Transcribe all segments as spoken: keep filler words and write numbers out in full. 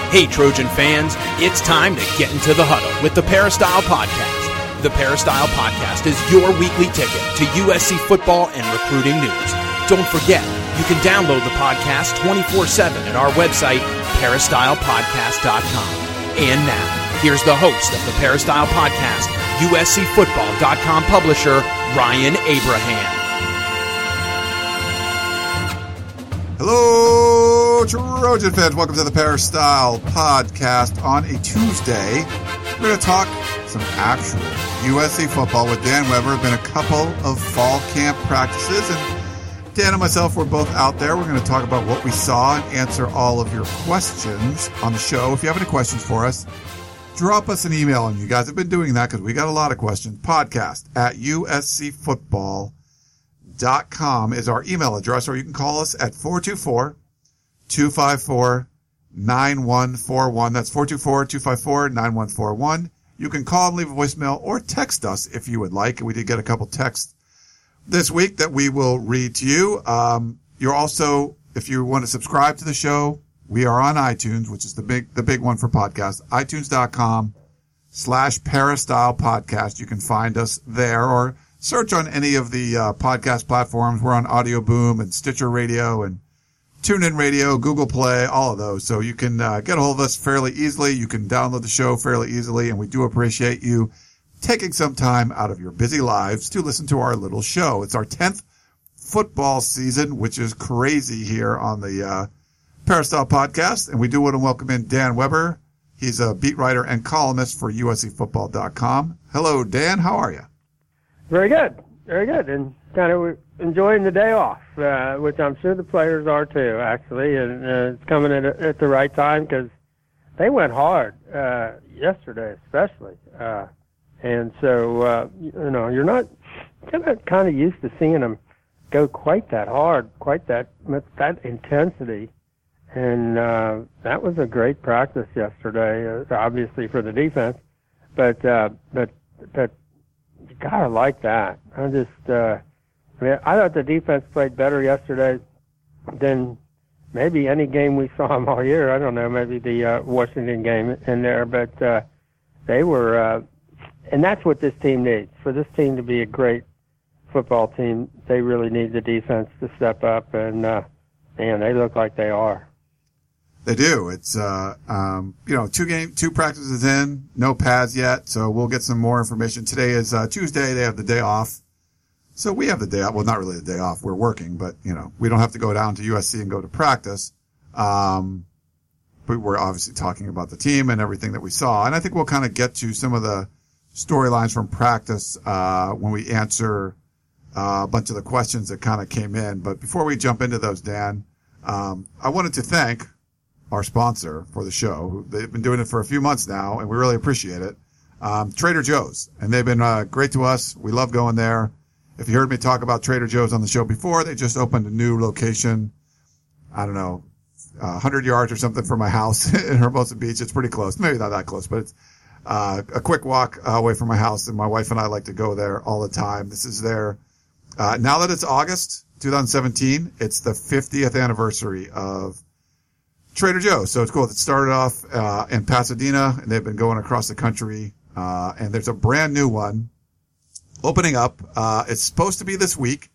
Hey, Trojan fans, it's time to get into the huddle with the Peristyle Podcast. The Peristyle Podcast is your weekly ticket to U S C football and recruiting news. Don't forget, you can download the podcast twenty-four seven at our website, peristyle podcast dot com. And now, here's the host of the Peristyle Podcast, U S C football dot com publisher, Ryan Abraham. Hello, Trojan fans. Welcome to the Peristyle Podcast on a Tuesday. We're going to talk some actual U S C football with Dan Weber. Been a couple of fall camp practices, and Dan and myself were both out there. We're going to talk about what we saw and answer all of your questions on the show. If you have any questions for us, drop us an email, and you guys have been doing that because we got a lot of questions. Podcast at U S C football dot com is our email address, or you can call us at four two four, two five four, nine one four one. That's four two four, two five four, nine one four one. You can call and leave a voicemail or text us if you would like. We did get a couple texts this week that we will read to you. Um, you're also, if you want to subscribe to the show, we are on iTunes, which is the big, the big one for podcasts, itunes.com slash Peristyle Podcast. You can find us there, or search on any of the uh, podcast platforms. We're on Audio Boom and Stitcher Radio and TuneIn Radio, Google Play, all of those. So you can uh, get a hold of us fairly easily. You can download the show fairly easily, and we do appreciate you taking some time out of your busy lives to listen to our little show. It's our tenth football season, which is crazy here on the uh, Peristyle Podcast, and we do want to welcome in Dan Weber. He's a beat writer and columnist for U S C football dot com. Hello, Dan. How are you? Very good, very good, and kind of enjoying the day off, uh, which I'm sure the players are too, actually, and uh, it's coming at, a, at the right time because they went hard uh, yesterday, especially, uh, and so uh, you know you're not kind of kind of used to seeing them go quite that hard, quite that that intensity, and uh, that was a great practice yesterday, uh, obviously for the defense, but uh, but but. You gotta like that. I just, uh, I mean, I thought the defense played better yesterday than maybe any game we saw them all year. I don't know, maybe the uh, Washington game in there, but uh, they were, uh, and that's what this team needs. For this team to be a great football team, they really need the defense to step up, and uh, man, they look like they are. They do. It's, uh, um, you know, two game, two practices in, no pads yet. So we'll get some more information. Today is, uh, Tuesday. They have the day off. So we have the day off. Well, not really the day off. We're working, but, you know, we don't have to go down to U S C and go to practice. Um, but we're obviously talking about the team and everything that we saw. And I think we'll kind of get to some of the storylines from practice, uh, when we answer, uh, a bunch of the questions that kind of came in. But before we jump into those, Dan, um, I wanted to thank our sponsor for the show. They've been doing it for a few months now, and we really appreciate it. Um, Trader Joe's, and they've been uh, great to us. We love going there. If you heard me talk about Trader Joe's on the show before, they just opened a new location, I don't know, uh, one hundred yards or something from my house in Hermosa Beach. It's pretty close. Maybe not that close, but it's uh, a quick walk uh, away from my house, and my wife and I like to go there all the time. This is their, uh, now that it's August twenty seventeen, it's the fiftieth anniversary of Trader Joe's. So it's cool. It started off uh in Pasadena, and they've been going across the country. Uh and there's a brand new one opening up. Uh It's supposed to be this week.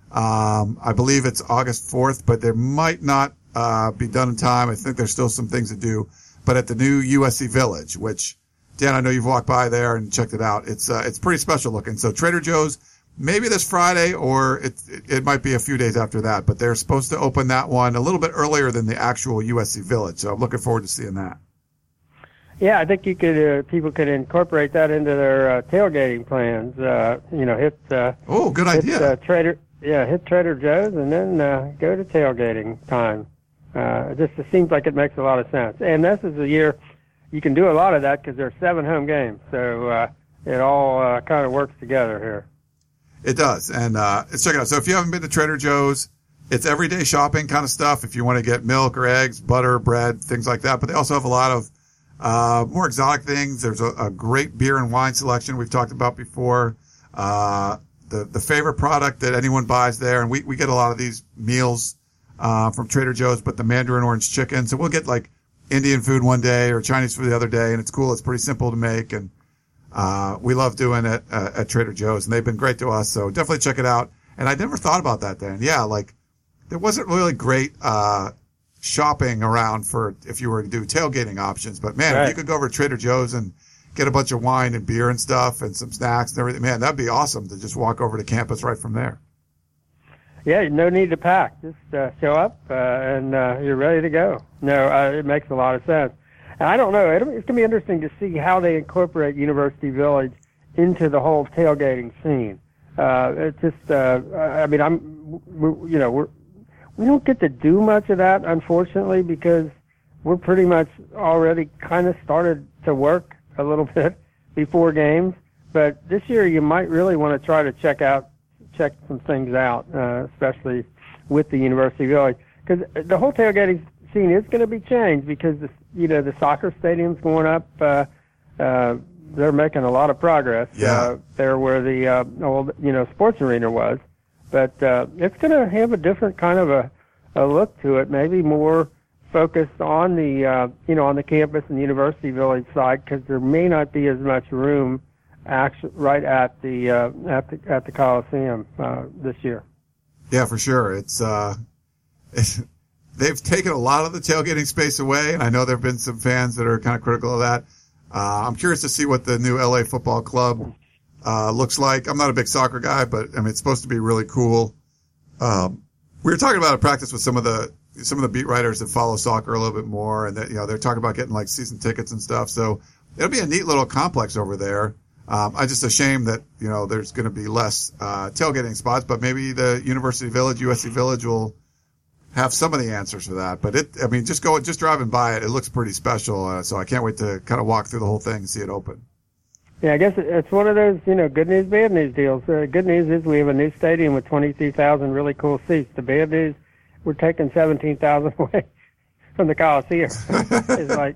Um I believe it's August fourth, but there might not uh be done in time. I think there's still some things to do. But at the new U S C Village, which, Dan, I know you've walked by there and checked it out. It's uh it's pretty special looking. So Trader Joe's, maybe this Friday, or it, it it might be a few days after that, but they're supposed to open that one a little bit earlier than the actual U S C Village. So I'm looking forward to seeing that. Yeah, I think you could uh, people could incorporate that into their uh, tailgating plans. Uh, you know, hit uh, oh, good hit, idea. Uh, Trader, yeah, hit Trader Joe's and then uh, go to tailgating time. Uh, it just it seems like it makes a lot of sense. And this is a year you can do a lot of that because there's seven home games, so uh, it all uh, kind of works together here. It does, and uh, let's check it out. So if you haven't been to Trader Joe's, it's everyday shopping kind of stuff. If you want to get milk or eggs, butter, bread, things like that. But they also have a lot of uh more exotic things. There's a, a great beer and wine selection we've talked about before. Uh, the the favorite product that anyone buys there, and we we get a lot of these meals uh from Trader Joe's, but the Mandarin Orange Chicken. So we'll get like Indian food one day or Chinese food the other day, and it's cool. It's pretty simple to make, and uh, we love doing it uh, at Trader Joe's, and they've been great to us. So definitely check it out. And I never thought about that then. Yeah, like there wasn't really great uh, shopping around for if you were to do tailgating options, but man, right. if you could go over to Trader Joe's and get a bunch of wine and beer and stuff and some snacks and everything, man, that'd be awesome to just walk over to campus right from there. Yeah, no need to pack. Just uh, show up uh, and uh, you're ready to go. No, uh, it makes a lot of sense. And I don't know. It's going to be interesting to see how they incorporate University Village into the whole tailgating scene. Uh, it's just, uh, I mean, I'm, we're, you know, we're, we don't get to do much of that, unfortunately, because we're pretty much already kind of started to work a little bit before games. But this year you might really want to try to check out, check some things out, uh, especially with the University Village, because the whole tailgating scene is going to be changed because the, you know, the soccer stadium's going up. Uh, uh, they're making a lot of progress. Yeah. Uh, there where the uh, old, you know, sports arena was, but uh, it's going to have a different kind of a, a look to it. Maybe more focused on the, uh, you know, on the campus and University Village side, because there may not be as much room actually right at the uh, at the at the Coliseum uh, this year. Yeah, for sure. It's uh, it's, they've taken a lot of the tailgating space away, and I know there have been some fans that are kind of critical of that. Uh, I'm curious to see what the new L A Football Club uh, looks like. I'm not a big soccer guy, but I mean it's supposed to be really cool. Um, we were talking about a practice with some of the some of the beat writers that follow soccer a little bit more, and that, you know, they're talking about getting like season tickets and stuff. So it'll be a neat little complex over there. Um, I just a shame that, you know, there's going to be less uh, tailgating spots, but maybe the University Village, U S C Village will have some of the answers for that. But it, I mean, just go, just driving by it, it looks pretty special. Uh, so I can't wait to kind of walk through the whole thing and see it open. Yeah, I guess it's one of those, you know, good news, bad news deals. The uh, good news is we have a new stadium with twenty-three thousand really cool seats. The bad news, we're taking seventeen thousand away from the Coliseum. It's like,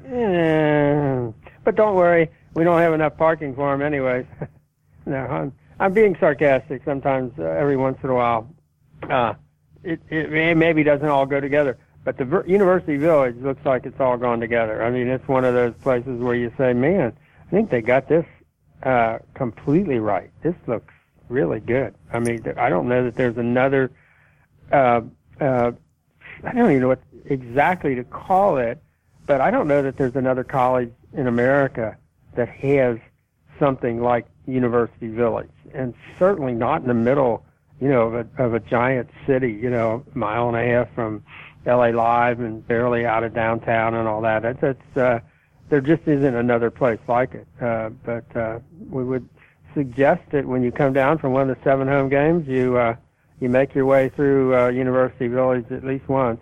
eh. But don't worry, we don't have enough parking for them anyways. No, I'm, I'm being sarcastic sometimes, uh, every once in a while. Uh, it, it maybe doesn't all go together, but the Ver- University Village looks like it's all gone together. I mean, it's one of those places where you say, man, I think they got this uh, completely right. This looks really good. I mean, I don't know that there's another, uh, uh, I don't even know what exactly to call it, but I don't know that there's another college in America that has something like University Village, and certainly not in the middle, you know, of a, of a giant city, you know, a mile and a half from L A Live and barely out of downtown and all that. That's, that's uh, there just isn't another place like it. Uh, but uh, we would suggest that when you come down from one of the seven home games, you uh, you make your way through uh, University Village at least once.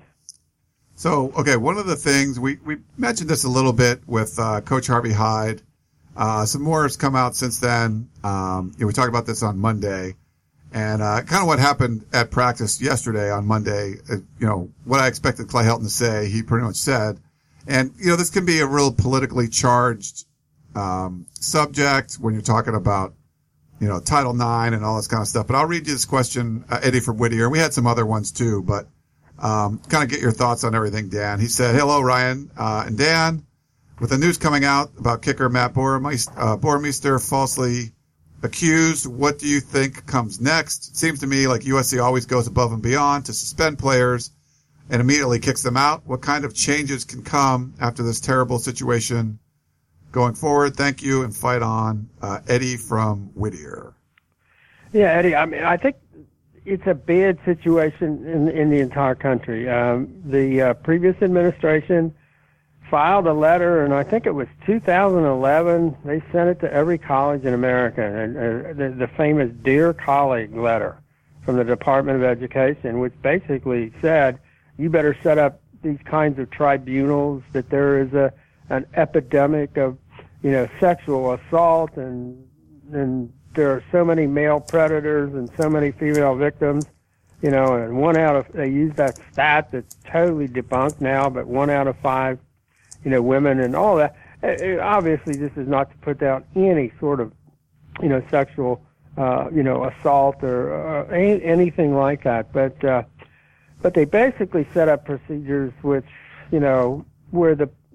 So, okay, one of the things, we, we mentioned this a little bit with uh, Coach Harvey Hyde. Uh, some more has come out since then. Um, you know, we talked about this on Monday. And uh, kind of what happened at practice yesterday on Monday, uh, you know, what I expected Clay Helton to say, he pretty much said. And, you know, this can be a real politically charged um, subject when you're talking about, you know, Title nine and all this kind of stuff. But I'll read you this question, uh, Eddie from Whittier. We had some other ones too, but um, kind of get your thoughts on everything, Dan. He said, hello, Ryan uh, and Dan. With the news coming out about kicker Matt Boermeister, uh, Boermeister falsely accused, what do you think comes next? It seems to me like U S C always goes above and beyond to suspend players and immediately kicks them out. What kind of changes can come after this terrible situation going forward? Thank you and fight on. Uh, Eddie from Whittier. Yeah, Eddie, I mean, I think it's a bad situation in, in the entire country. Um, the uh, previous administration filed a letter, and I think it was two thousand eleven. They sent it to every college in America, and uh, the, the famous Dear Colleague letter from the Department of Education, which basically said, you better set up these kinds of tribunals, that there is a an epidemic of, you know, sexual assault, and and there are so many male predators and so many female victims, you know, and one out of, they use that stat that's totally debunked now, but one out of five, you know, women and all that. It, it, obviously, this is not to put down any sort of, you know, sexual, uh, you know, assault or uh, any, anything like that. But uh, but they basically set up procedures which, you know, where the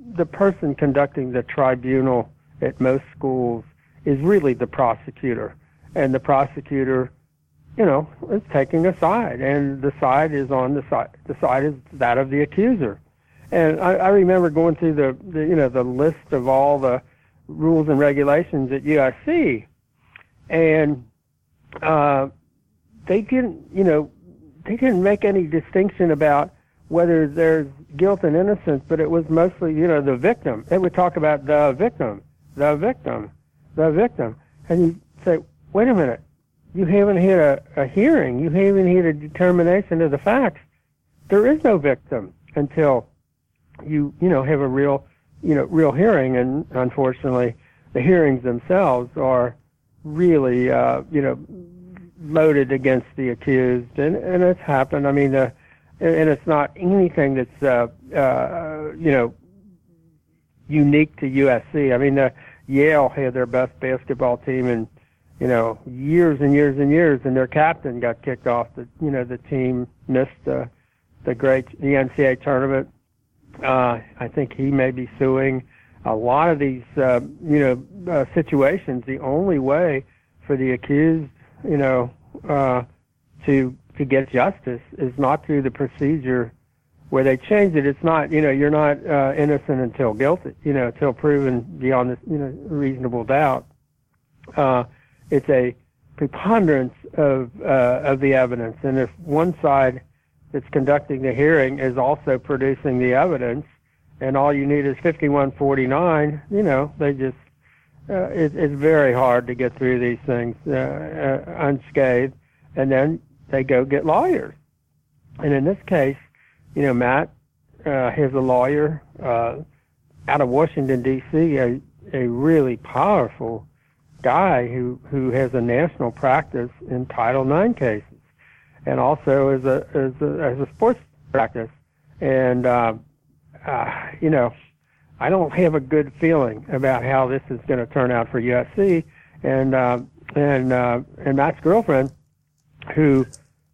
the person conducting the tribunal at most schools is really the prosecutor, and the prosecutor, you know, is taking a side, and the side is on the side. The side is that of the accuser. And I, I remember going through the, the, you know, the list of all the rules and regulations at U S C, and uh, they didn't, you know, they didn't make any distinction about whether there's guilt and innocence, but it was mostly, you know, the victim. They would talk about the victim, the victim, the victim. And you say, wait a minute, you haven't had a, a hearing, you haven't had a determination of the facts. There is no victim until you, you know, have a real, you know, real hearing. And unfortunately, the hearings themselves are really, uh, you know, loaded against the accused. And, and it's happened. I mean, uh, and it's not anything that's, uh, uh, you know, unique to U S C. I mean, uh, Yale had their best basketball team in, you know, years and years and years, and their captain got kicked off. The, you know, the team missed the, the great, the N C A A tournament. Uh, I think he may be suing. A lot of these, uh, you know, uh, situations, the only way for the accused, you know, uh, to, to get justice is not through the procedure where they change it. It's not, you know, you're not uh, innocent until guilty, you know, until proven beyond this, you know, reasonable doubt. Uh, it's a preponderance of uh, of the evidence, and if one side that's conducting the hearing is also producing the evidence, and all you need is fifty-one forty-nine, you know, they just uh, it, it's very hard to get through these things uh, uh, unscathed, and then they go get lawyers. And in this case, you know, Matt uh, has a lawyer uh, out of Washington, D C, a, a really powerful guy who, who has a national practice in Title nine cases, and also as a as a, as a sports practice. And uh, uh, you know, I don't have a good feeling about how this is going to turn out for U S C. And uh, and uh, and Matt's girlfriend, who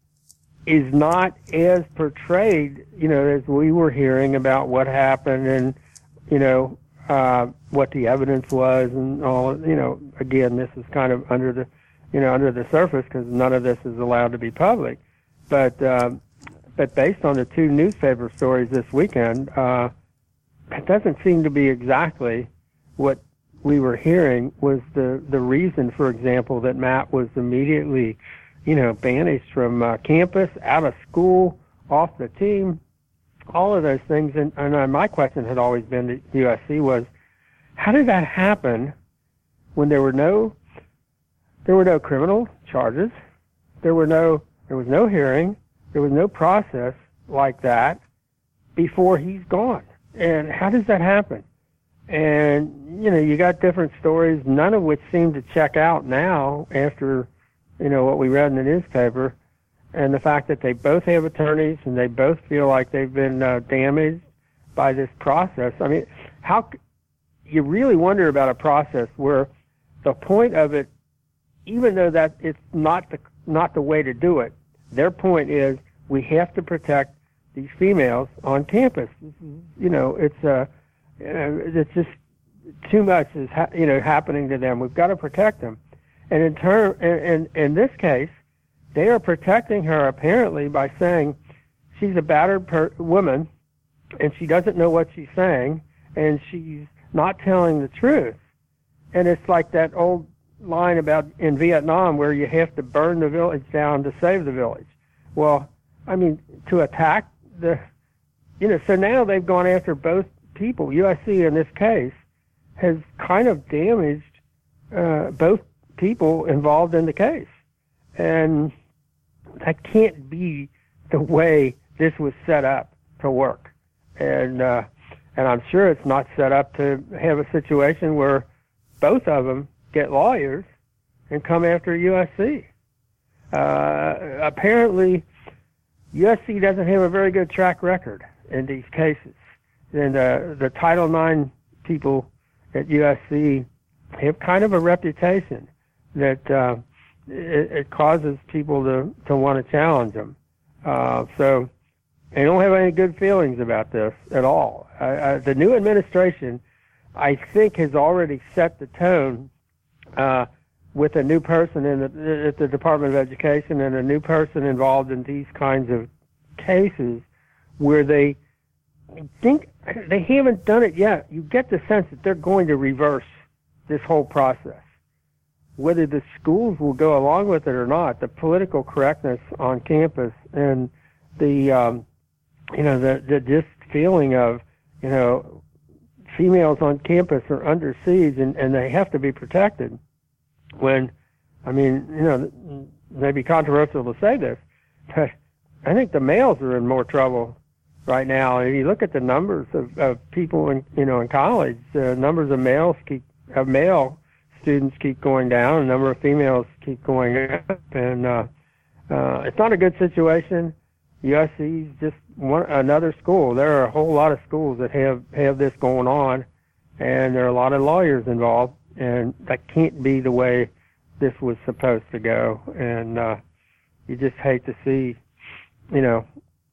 is not as portrayed, you know, as we were hearing about what happened and, you know, uh, what the evidence was and all, you know, again, this is kind of under the, you know, under the surface because none of this is allowed to be public. But, uh, but based on the two newspaper stories this weekend, uh, it doesn't seem to be exactly what we were hearing was the, the reason, for example, that Matt was immediately, you know, banished from uh, campus, out of school, off the team, all of those things. And, and uh, my question had always been to U S C was, how did that happen when there were no, there were no criminal charges, there were no, there was no hearing, there was no process like that before he's gone? And how does that happen? And, you know, you got different stories, none of which seem to check out now after, you know, what we read in the newspaper, and the fact that they both have attorneys and they both feel like they've been uh, damaged by this process. I mean, how you really wonder about a process where the point of it, even though that it's not the not the way to do it, their point is we have to protect these females on campus. You know, it's uh, it's just too much is ha- you know happening to them. We've got to protect them. And in term, in, in, in this case, they are protecting her apparently by saying she's a battered per- woman and she doesn't know what she's saying and she's not telling the truth. And it's like that old line about in Vietnam where you have to burn the village down to save the village. Well, I mean, to attack the, you know, so now they've gone after both people. U S C in this case has kind of damaged uh, both people involved in the case. And that can't be the way this was set up to work. And uh, and I'm sure it's not set up to have a situation where both of them get lawyers and come after U S C. Uh, apparently, U S C doesn't have a very good track record in these cases. And uh, the Title nine people at U S C have kind of a reputation that uh, it, it causes people to, to want to challenge them. Uh, so they don't have any good feelings about this at all. Uh, uh, the new administration, I think, has already set the tone uh, with a new person in the, at the Department of Education and a new person involved in these kinds of cases where they think they haven't done it yet. You get the sense that they're going to reverse this whole process. Whether the schools will go along with it or not, the political correctness on campus and the, um, you know, the, the just feeling of, you know, females on campus are under siege and, and they have to be protected. When, I mean, you know, it may be controversial to say this, but I think the males are in more trouble right now. And if you look at the numbers of, of people in, you know, in college, uh, numbers of males keep, of male students keep going down, a number of females keep going up, and uh, uh, it's not a good situation. U S C is just one another school. There are a whole lot of schools that have have this going on, and there are a lot of lawyers involved, and that can't be the way this was supposed to go. And uh, you just hate to see, you know.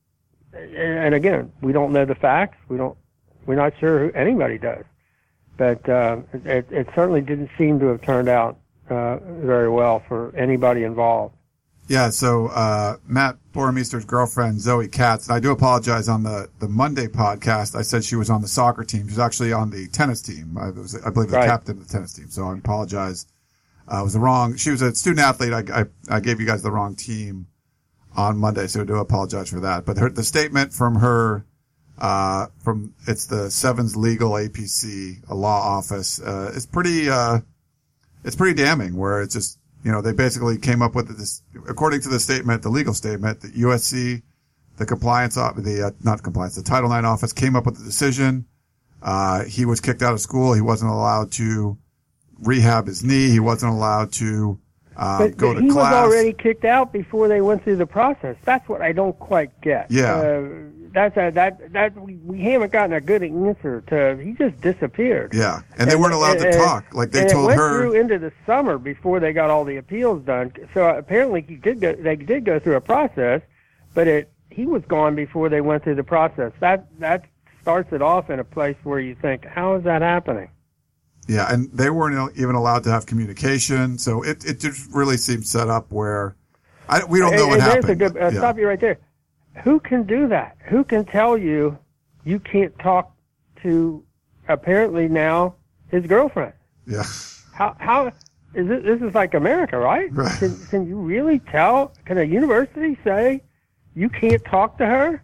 And again, we don't know the facts. We don't. We're not sure who anybody does. But uh, it, it certainly didn't seem to have turned out uh, very well for anybody involved. Yeah, so uh, Matt Boermeester's girlfriend, Zoe Katz, and I do apologize on the, the Monday podcast. I said she was on the soccer team. She's actually on the tennis team. I, was, I believe the right. captain of the tennis team. So I apologize. Uh, it was the wrong. She was a student athlete. I, I, I gave you guys the wrong team on Monday, so I do apologize for that. But her, the statement from her, uh, from it's the Sevens Legal A P C, a law office, uh, is pretty, uh, it's pretty damning. Where it's just, you know, they basically came up with this, according to the statement, the legal statement, that U S C, the compliance, the uh, not compliance, the Title nine office came up with the decision. Uh, he was kicked out of school. He wasn't allowed to rehab his knee. He wasn't allowed to uh, but, go but to he class. He was already kicked out before they went through the process. That's what I don't quite get. Yeah. Uh, that's a, that that we, we haven't gotten a good answer to. He just disappeared. Yeah, and they weren't allowed and, to talk. Like they and told it went her through into the summer before they got all the appeals done. So apparently he did go. They did go through a process, but it he was gone before they went through the process. That that starts it off in a place where you think, how is that happening? Yeah, and they weren't even allowed to have communication. So it it just really seems set up where I, we don't know and, what and happened. A good, uh, yeah. Stop you right there. Who can do that? Who can tell you you can't talk to apparently now his girlfriend? Yeah. How how is it? This is like America, right? Right. Can, can you really tell? Can a university say you can't talk to her?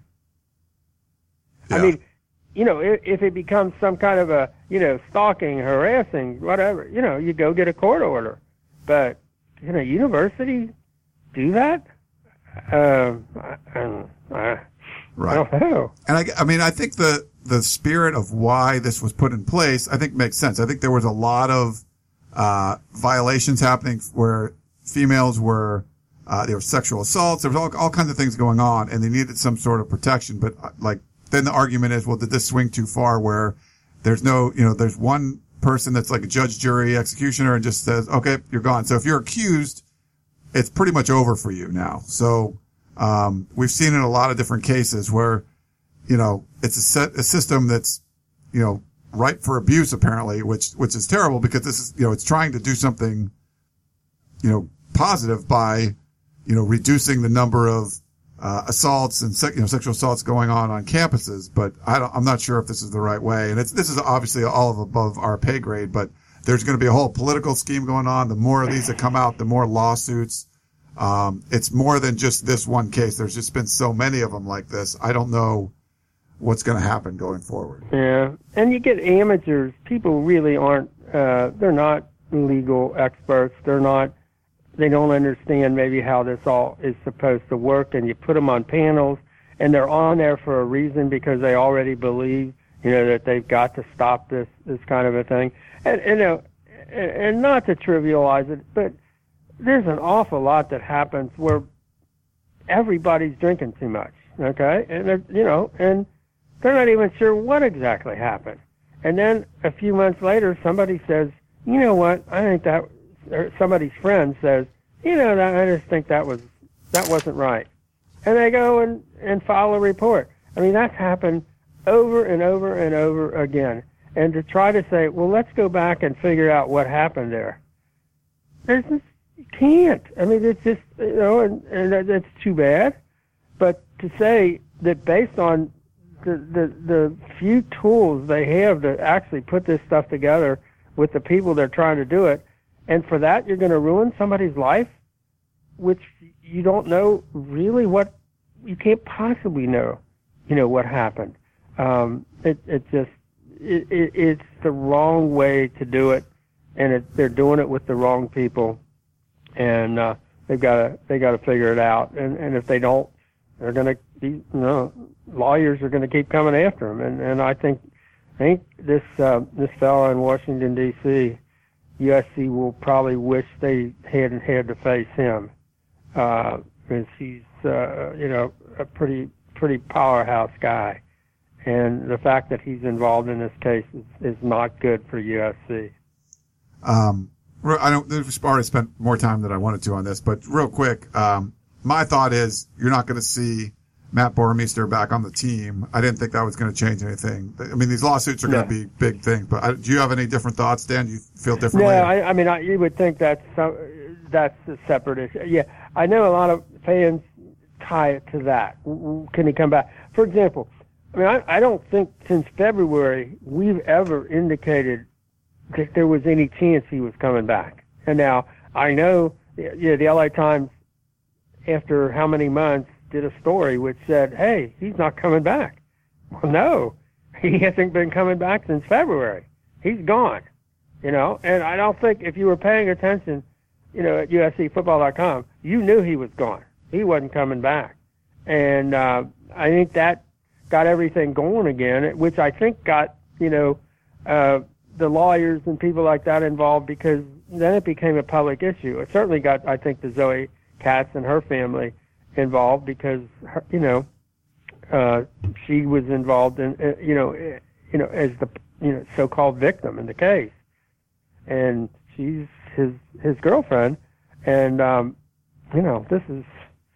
Yeah. I mean, you know, if, if it becomes some kind of a, you know, stalking, harassing, whatever, you know, you go get a court order. But can a university do that? Um, I, I, Right. I don't know. And I, I mean, I think the, the spirit of why this was put in place, I think makes sense. I think there was a lot of, uh, violations happening where females were, uh, there were sexual assaults. There was all, all kinds of things going on and they needed some sort of protection. But like, then the argument is, well, did this swing too far where there's no, you know, there's one person that's like a judge, jury, executioner and just says, okay, you're gone. So if you're accused, it's pretty much over for you now. So, um, we've seen in a lot of different cases where, you know, it's a set, a system that's, you know, ripe for abuse apparently, which, which is terrible because this is, you know, it's trying to do something, you know, positive by, you know, reducing the number of, uh, assaults and, se- you know, sexual assaults going on on campuses. But I don't, I'm not sure if this is the right way. And it's, this is obviously all of above our pay grade, but there's going to be a whole political scheme going on. The more of these that come out, the more lawsuits. Um, it's more than just this one case. There's just been so many of them like this. I don't know what's going to happen going forward. Yeah. And you get amateurs. People really aren't, uh, they're not legal experts. They're not, they don't understand maybe how this all is supposed to work. And you put them on panels and they're on there for a reason because they already believe, you know, that they've got to stop this, this kind of a thing. And, you know, and not to trivialize it, but there's an awful lot that happens where everybody's drinking too much, okay? And, they're, you know, and they're not even sure what exactly happened. And then a few months later, somebody says, you know what, I think that, or somebody's friend says, you know, I just think that was, that wasn't right. and they go and, and file a report. I mean, that's happened over and over and over again. And to try to say, well, let's go back and figure out what happened there. There's just, you can't. I mean, it's just, you know, and, and that's too bad. But to say that based on the, the, the few tools they have to actually put this stuff together with the people that are trying to do it, and for that you're going to ruin somebody's life, which you don't know really what, you can't possibly know, you know, what happened. Um, it, it just, it, it, it's the wrong way to do it, and it, they're doing it with the wrong people, and uh, they've got to they got to figure it out. And, and if they don't, they're going to be, you know, lawyers are going to keep coming after them. And, and I think I think this uh, this fellow in Washington D C, U S C will probably wish they hadn't had to face him, uh, because he's uh, you know a pretty pretty powerhouse guy. And the fact that he's involved in this case is, is not good for U S C. Um, I don't, we've already spent more time than I wanted to on this, but real quick, um, my thought is you're not going to see Matt Boermeester back on the team. I didn't think that was going to change anything. I mean, these lawsuits are going to yeah. be big things, but I, do you have any different thoughts, Dan? Do you feel differently? No, I, I mean, I, you would think that's, some, that's a separate issue. Yeah, I know a lot of fans tie it to that. Can he come back? For example, I mean, I, I don't think since February we've ever indicated that there was any chance he was coming back. And now I know, yeah, the L A Times, after how many months, did a story which said, hey, he's not coming back. Well, no, he hasn't been coming back since February. He's gone, you know. And I don't think if you were paying attention, you know, at U S C football dot com, you knew he was gone. He wasn't coming back. And uh, I think that got everything going again, which I think got, you know, uh, the lawyers and people like that involved, because then it became a public issue. It certainly got, I think, the Zoe Katz and her family involved because, her, you know, uh, she was involved in, uh, you know, uh, you know, as the, you know, so-called victim in the case, and she's his his girlfriend, and um, you know, this is.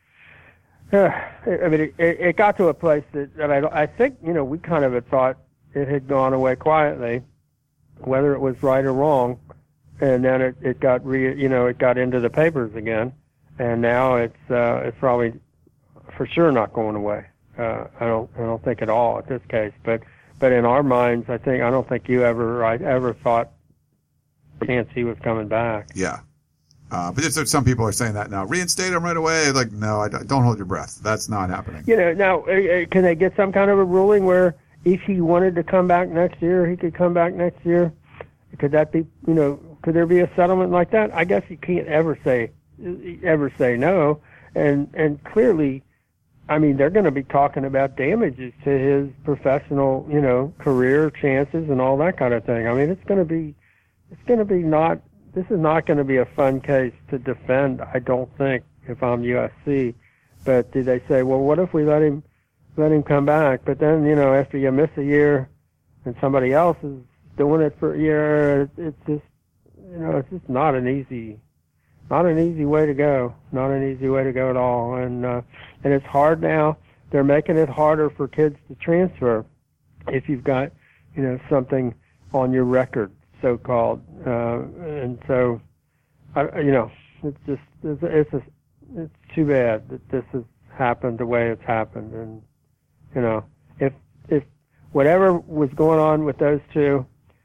Uh, I mean, it, it got to a place that, that I, I think, you know, we kind of had thought it had gone away quietly, whether it was right or wrong, and then it, it got re, you know, it got into the papers again, and now it's uh, it's probably for sure not going away. Uh, I don't I don't think at all at this case, but but in our minds, I think I don't think you ever I ever thought chance he was coming back. Yeah. Uh, but just, some people are saying that now. Reinstate him right away. Like, no, I, don't hold your breath. That's not happening. You know, now, uh, can they get some kind of a ruling where if he wanted to come back next year, he could come back next year? Could that be, you know, could there be a settlement like that? I guess you can't ever say, ever say no. And, and clearly, I mean, they're going to be talking about damages to his professional, you know, career chances and all that kind of thing. I mean, it's going to be, it's going to be not, this is not going to be a fun case to defend, I don't think, if I'm U S C. But did they say, well, what if we let him let him come back? But then, you know, after you miss a year and somebody else is doing it for a year, it's just, you know, it's just not an easy, not an easy way to go. Not an easy way to go at all. And uh, and it's hard now. They're making it harder for kids to transfer if you've got, you know, something on your record, so-called, uh, and so, I, you know, it's just, it's, it's, a, it's too bad that this has happened the way it's happened, and, you know, if, if whatever was going on with those two,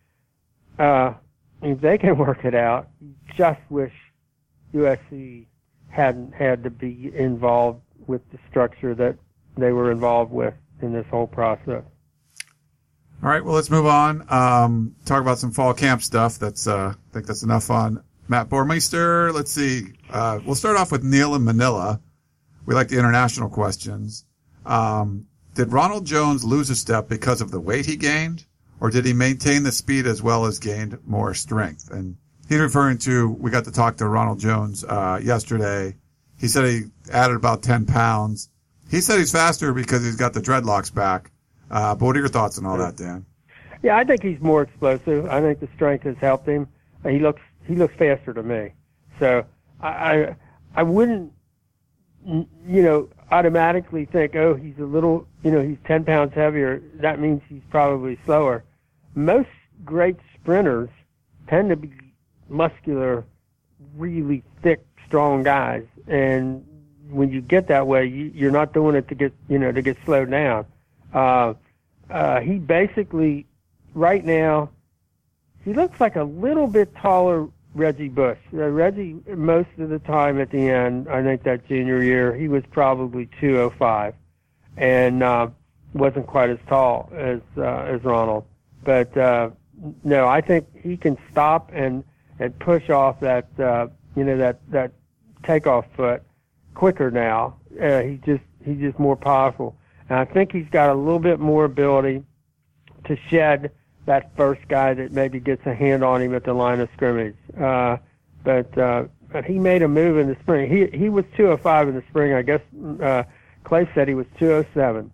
uh, if they can work it out, just wish U S C hadn't had to be involved with the structure that they were involved with in this whole process. All right, well, let's move on. Um, talk about some fall camp stuff. That's, uh, I think that's enough on Matt Boermeester. Let's see. Uh, we'll start off with Neil in Manila. We like the international questions. Um, did Ronald Jones lose a step because of the weight he gained, or did he maintain the speed as well as gained more strength? And he's referring to, we got to talk to Ronald Jones, uh, yesterday. He said he added about ten pounds. He said he's faster because he's got the dreadlocks back. Uh, but what are your thoughts on all that, Dan? Yeah, I think he's more explosive. I think the strength has helped him. He looks he looks faster to me. So I I, I wouldn't you know, automatically think, oh, he's a little, you know, he's ten pounds heavier. That means he's probably slower. Most great sprinters tend to be muscular, really thick, strong guys. And when you get that way, you, you're not doing it to get, you know, to get slowed down. Uh, uh, he basically, right now, he looks like a little bit taller Reggie Bush. Uh, Reggie, most of the time at the end, I think that junior year, he was probably two oh five and uh, wasn't quite as tall as uh, as Ronald. But uh, no, I think he can stop and, and push off that uh, you know that, that takeoff foot quicker now. Uh, he's just he's just more powerful, and I think he's got a little bit more ability to shed that first guy that maybe gets a hand on him at the line of scrimmage. Uh, but, uh, but he made a move in the spring. He, he was two oh five in the spring. I guess, uh, Clay said he was two oh seven,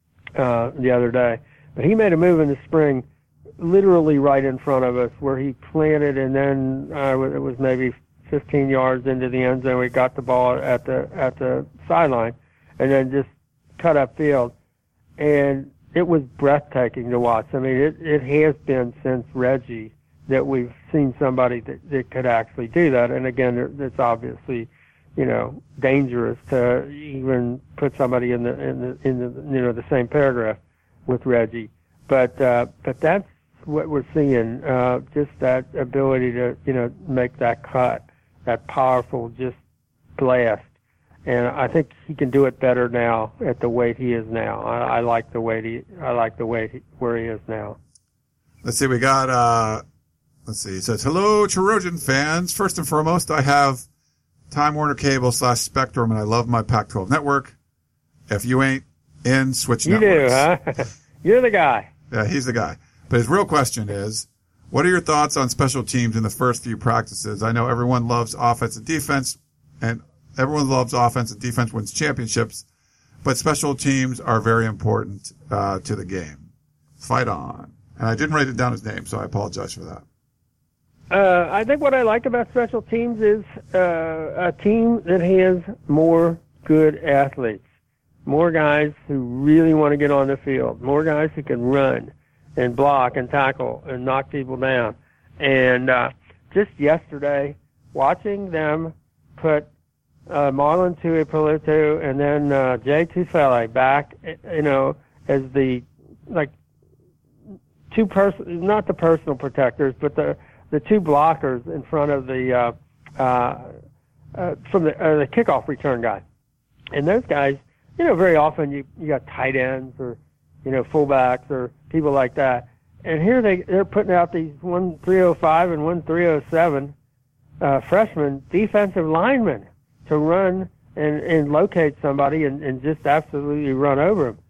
uh, the other day. But he made a move in the spring, literally right in front of us, where he planted and then, uh, it was maybe fifteen yards into the end zone. We got the ball at the, at the sideline and then just cut up field. And it was breathtaking to watch. I mean, it, it has been since Reggie that we've seen somebody that, that could actually do that. And again, it's obviously, you know, dangerous to even put somebody in the in the in the you know the same paragraph with Reggie. But uh, but that's what we're seeing. Uh, just that ability to you know make that cut, that powerful just blast. And I think he can do it better now at the weight he is now. I, I like the weight he, I like the weight he, where he is now. Let's see, we got, uh, let's see, it says, hello, Trojan fans. First and foremost, I have Time Warner Cable slash Spectrum, and I love my Pac twelve network. If you ain't in, switch you networks. You do, huh? You're the guy. Yeah, he's the guy. But his real question is, what are your thoughts on special teams in the first few practices? I know everyone loves offense and defense, and everyone loves offense and defense wins championships, but special teams are very important uh, to the game. Fight on. And I didn't write it down his name, so I apologize for that. Uh, I think what I like about special teams is uh, a team that has more good athletes, more guys who really want to get on the field, more guys who can run and block and tackle and knock people down. And uh, just yesterday, watching them put Uh, Marlon Tuipulotu and then uh, Jay Tufele back, you know, as the like two person, not the personal protectors, but the the two blockers in front of the uh, uh, uh, from the uh, the kickoff return guy. And those guys, you know, very often you you got tight ends or you know fullbacks or people like that. And here they they're putting out these one three oh five and one three oh seven uh, freshman defensive linemen to run and, and locate somebody and, and just absolutely run over them.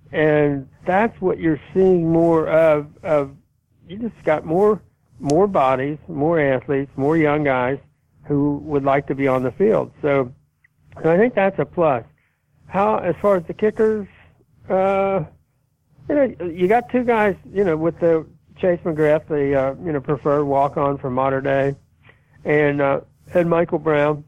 And that's what you're seeing more of, of you just got more, more bodies, more athletes, more young guys who would like to be on the field. So, and I think that's a plus. How, as far as the kickers, uh, you know, you got two guys, you know, with the Chase McGrath, the, uh, you know, preferred walk-on from Mater Dei, and, uh, and Michael Brown.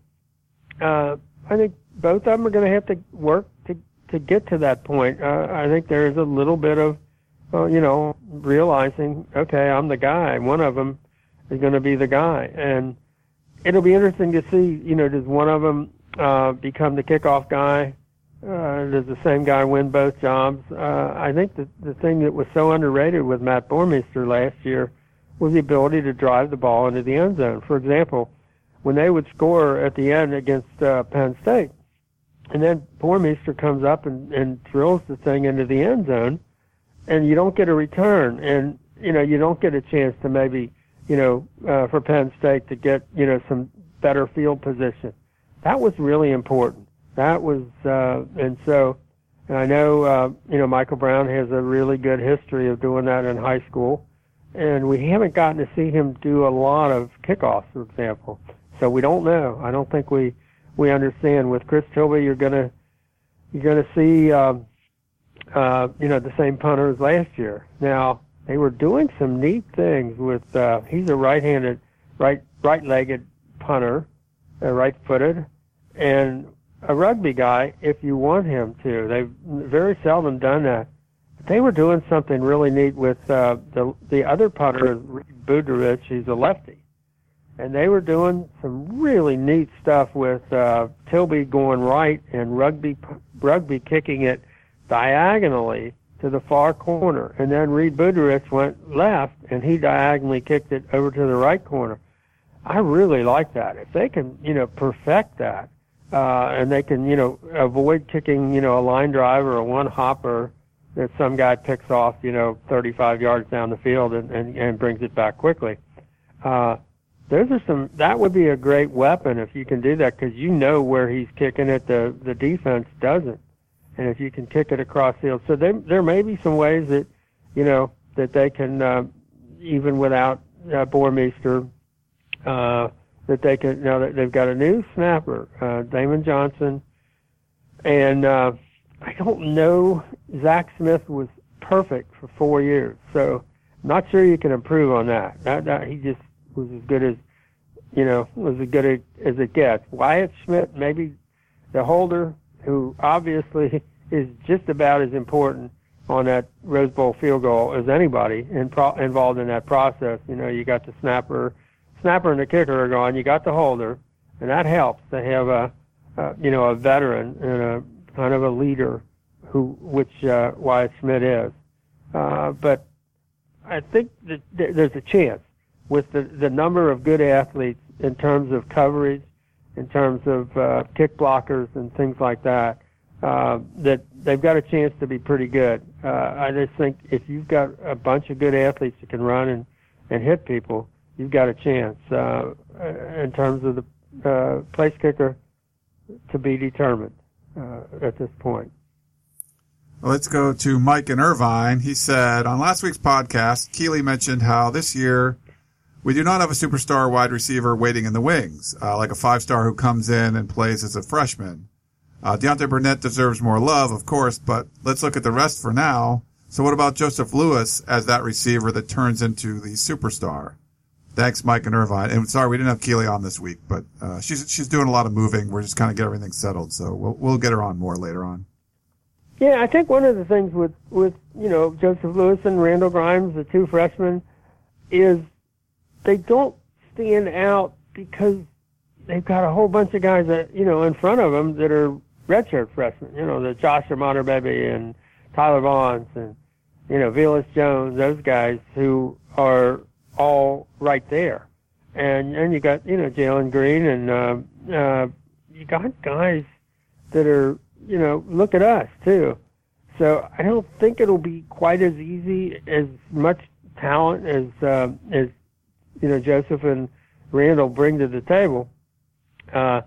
Uh, I think both of them are going to have to work to, to get to that point. Uh, I think there is a little bit of, uh, you know, realizing, okay, I'm the guy. One of them is going to be the guy. And it'll be interesting to see, you know, does one of them uh, become the kickoff guy? Uh, does the same guy win both jobs? Uh, I think the, the thing that was so underrated with Matt Bormeister last year was the ability to drive the ball into the end zone. For example, when they would score at the end against uh, Penn State, and then Bormeister comes up and, and drills the thing into the end zone, and you don't get a return, and you know you don't get a chance to maybe you know uh, for Penn State to get you know some better field position. That was really important. That was uh, and so, and I know uh, you know Michael Brown has a really good history of doing that in high school, and we haven't gotten to see him do a lot of kickoffs, for example. So we don't know. I don't think we we understand. With Chris Tilby, you're gonna you're gonna see um, uh, you know the same punter as last year. Now they were doing some neat things with. Uh, he's a right-handed, right right-legged punter, uh, right-footed, and a rugby guy if you want him to. They've very seldom done that. But they were doing something really neat with uh, the the other punter, Reed Buderich. He's a lefty. And they were doing some really neat stuff with uh, Tilby going right and rugby rugby kicking it diagonally to the far corner. And then Reed Buderich went left, and he diagonally kicked it over to the right corner. I really like that. If they can, you know, perfect that, uh, and they can, you know, avoid kicking, you know, a line drive or a one-hopper that some guy picks off, you know, thirty-five yards down the field and, and, and brings it back quickly. Uh, Those are some. That would be a great weapon if you can do that, because you know where he's kicking it. The the defense doesn't, and if you can kick it across field, so they, there may be some ways that, you know, that they can uh, even without uh, Boermeester, uh, that they can. Now that they've got a new snapper, uh, Damon Johnson, and uh, I don't know. Zach Smith was perfect for four years, so I'm not sure you can improve on that. That, that he just. was as good as, you know, was as good as it gets. Wyatt Schmidt, maybe the holder, who obviously is just about as important on that Rose Bowl field goal as anybody in pro- involved in that process. You know, you got the snapper, snapper and the kicker are gone. You got the holder, and that helps to have a, a you know, a veteran and a kind of a leader, who which uh, Wyatt Schmidt is. Uh, but I think that there's a chance with the, the number of good athletes in terms of coverage, in terms of uh, kick blockers and things like that, uh, that they've got a chance to be pretty good. Uh, I just think if you've got a bunch of good athletes that can run and, and hit people, you've got a chance. Uh, in terms of the uh, place kicker, to be determined uh, at this point. Let's go to Mike in Irvine. He said, on last week's podcast, Keeley mentioned how this year we do not have a superstar wide receiver waiting in the wings, uh, like a five-star who comes in and plays as a freshman. Uh, Deontay Burnett deserves more love, of course, but let's look at the rest for now. So what about Joseph Lewis as that receiver that turns into the superstar? Thanks, Mike and Irvine. And sorry, we didn't have Keeley on this week, but uh, she's she's doing a lot of moving. We're just kind of getting everything settled, so we'll we'll get her on more later on. Yeah, I think one of the things with, with you know, Joseph Lewis and Randall Grimes, the two freshmen, is they don't stand out because they've got a whole bunch of guys that, you know, in front of them that are redshirt freshmen. You know, the Josh Mater-Baby and Tyler Vaughns and, you know, Velus Jones, those guys who are all right there. And and you got, you know, Jalen Green and uh, uh, you got guys that are, you know, look at us too. So I don't think it'll be quite as easy, as much talent as uh, as you know, Joseph and Randall bring to the table. Uh,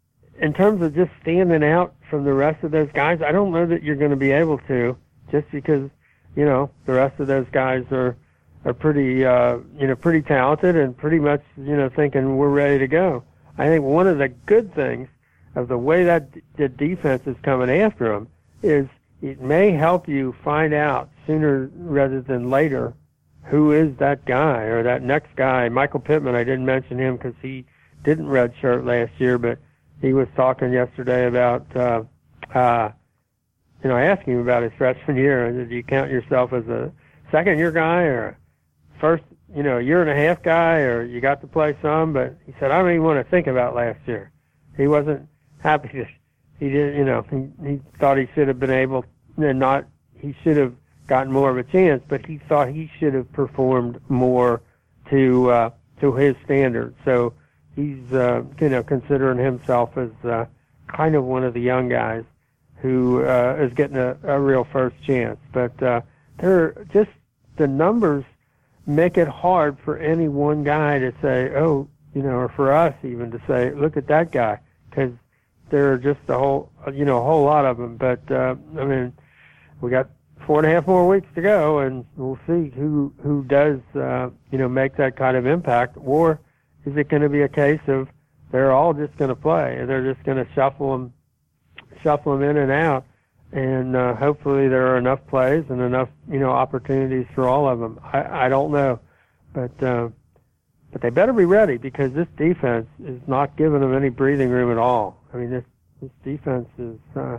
in terms of just standing out from the rest of those guys, I don't know that you're going to be able to, just because, you know, the rest of those guys are, are pretty, uh, you know, pretty talented and pretty much, you know, thinking we're ready to go. I think one of the good things of the way that the defense is coming after them is it may help you find out sooner rather than later who is that guy or that next guy. Michael Pittman, I didn't mention him because he didn't redshirt last year, but he was talking yesterday about, uh, uh, you know, I asked him about his freshman year. Did you count yourself as a second-year guy or a first, you know, year and a half guy, or you got to play some? But he said, I don't even want to think about last year. He wasn't happy that he did, you know, he, he thought he should have been able, and not, he should have gotten more of a chance, but he thought he should have performed more to uh, to his standards. So he's uh, you know, considering himself as uh, kind of one of the young guys who uh, is getting a, a real first chance. But uh, they're just the numbers make it hard for any one guy to say, oh, you know, or for us even to say, look at that guy, because there are just a whole, you know, a whole lot of them. But uh, I mean, we got four and a half more weeks to go, and we'll see who who does, uh, you know, make that kind of impact. Or is it going to be a case of they're all just going to play and they're just going to shuffle them, shuffle them in and out, and uh, hopefully there are enough plays and enough, you know, opportunities for all of them. I, I don't know, but uh, but they better be ready, because this defense is not giving them any breathing room at all. I mean, this This defense is uh,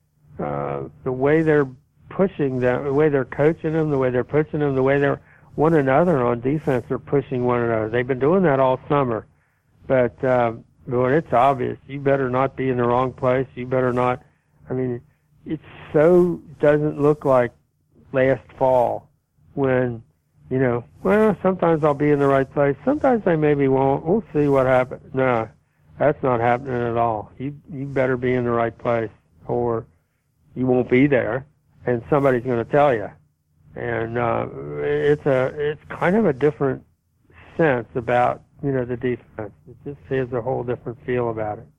uh, the way they're pushing them, the way they're coaching them, the way they're pushing them, the way they're one another on defense. They're pushing one another. They've been doing that all summer, but uh, when it's obvious, you better not be in the wrong place. You better not. I mean, it so doesn't look like last fall when, you know, well, sometimes I'll be in the right place. Sometimes I maybe won't. We'll see what happens. No, that's not happening at all. You you better be in the right place or you won't be there, and somebody's going to tell you. And uh, it's a it's kind of a different sense about, you know, the defense. It just has a whole different feel about it.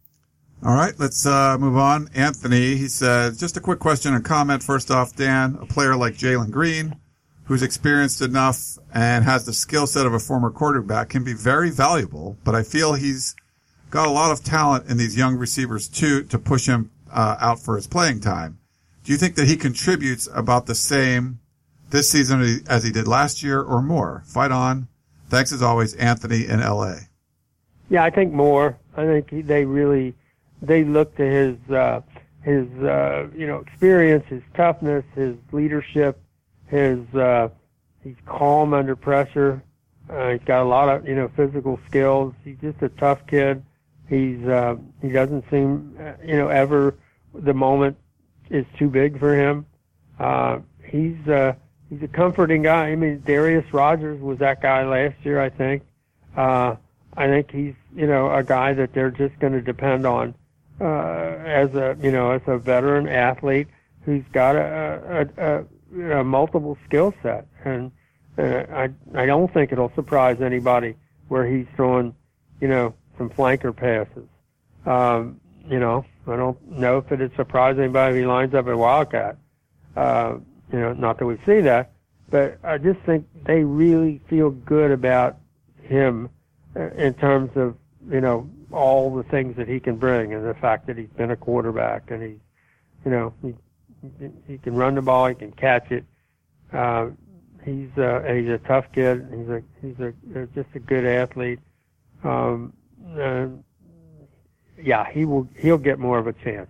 All right, let's uh, move on. Anthony, he said, just a quick question and comment. First off, Dan, a player like Jalen Green, who's experienced enough and has the skill set of a former quarterback, can be very valuable, but I feel he's got a lot of talent in these young receivers, too, to push him uh, out for his playing time. Do you think that he contributes about the same this season as he did last year or more? Fight on. Thanks, as always, Anthony in L A. Yeah, I think more. I think he, they really... They look to his, uh, his, uh, you know, experience, his toughness, his leadership, his, uh, he's calm under pressure. Uh, he's got a lot of, you know, physical skills. He's just a tough kid. He's, uh, he doesn't seem, you know, ever the moment is too big for him. Uh, he's, uh, he's a comforting guy. I mean, Darius Rogers was that guy last year, I think. Uh, I think he's, you know, a guy that they're just going to depend on. Uh, as a, you know, as a veteran athlete who's got a, a, a, a multiple skill set. And uh, I, I don't think it'll surprise anybody where he's throwing, you know, some flanker passes. Um, you know, I don't know if it'd surprise anybody if he lines up at Wildcat. Uh, you know, not that we see that, but I just think they really feel good about him in terms of, you know, all the things that he can bring, and the fact that he's been a quarterback, and he's, you know, he he can run the ball, he can catch it. Uh, he's uh, he's a tough kid. He's a he's a just a good athlete. Um, uh, yeah, he will he'll get more of a chance.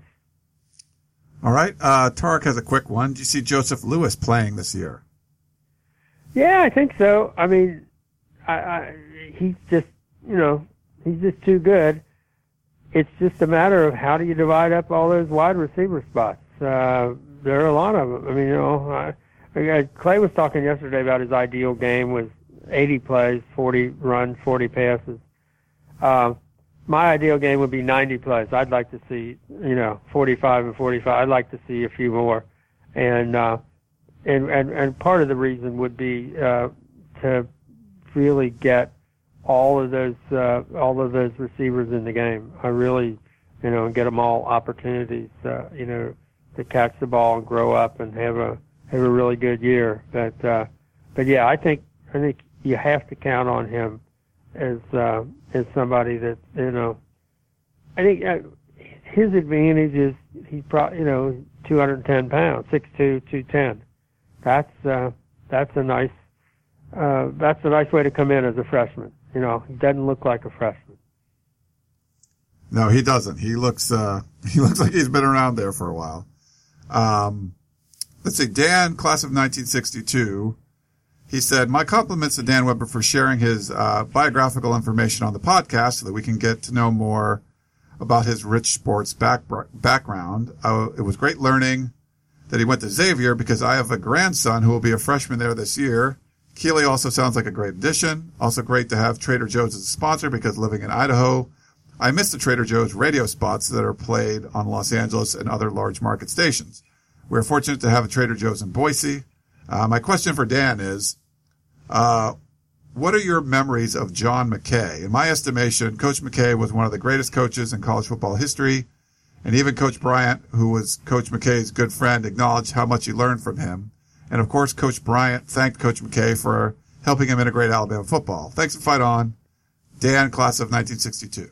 All right, uh, Tarek has a quick one. Do you see Joseph Lewis playing this year? Yeah, I think so. I mean, I, I he's just, you know. He's just too good. It's just a matter of how do you divide up all those wide receiver spots. Uh, there are a lot of them. I mean, you know, I, I, Clay was talking yesterday about his ideal game was eighty plays, forty runs, forty passes. Uh, my ideal game would be ninety plays. I'd like to see, you know, forty-five and forty-five. I'd like to see a few more. And, uh, and, and, and part of the reason would be, uh, to really get all of those, uh, all of those receivers in the game. I really, you know, get them all opportunities, uh, you know, to catch the ball and grow up and have a, have a really good year. But, uh, but yeah, I think, I think you have to count on him as, uh, as somebody that, you know, I think uh, his advantage is he's probably, you know, two hundred ten pounds, six two, two ten. That's, uh, that's a nice, uh, that's a nice way to come in as a freshman. You know, he doesn't look like a freshman. No, he doesn't. He looks, uh, he looks like he's been around there for a while. Um, let's see, Dan, class of nineteen sixty-two. He said, my compliments to Dan Weber for sharing his, uh, biographical information on the podcast so that we can get to know more about his rich sports back, background. Uh, it was great learning that he went to Xavier because I have a grandson who will be a freshman there this year. Keeley also sounds like a great addition. Also great to have Trader Joe's as a sponsor because living in Idaho, I miss the Trader Joe's radio spots that are played on Los Angeles and other large market stations. We're fortunate to have a Trader Joe's in Boise. Uh, my question for Dan is, uh, what are your memories of John McKay? In my estimation, Coach McKay was one of the greatest coaches in college football history, and even Coach Bryant, who was Coach McKay's good friend, acknowledged how much he learned from him. And, of course, Coach Bryant thanked Coach McKay for helping him integrate Alabama football. Thanks for Fight On. Dan, class of nineteen sixty-two.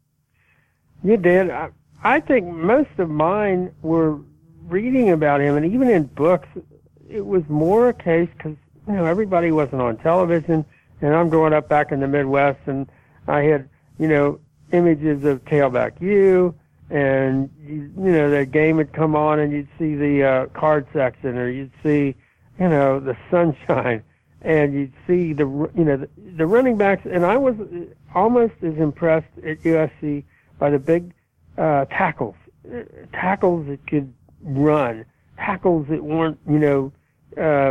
You did. I, I think most of mine were reading about him, and even in books, it was more a case because, you know, everybody wasn't on television, and I'm growing up back in the Midwest, and I had, you know, images of Tailback U and you, you know the game would come on, and you'd see the uh, card section, or you'd see, you know, the sunshine, and you'd see the you know the, the running backs. And I was almost as impressed at U S C by the big uh, tackles, tackles that could run, tackles that weren't you know uh,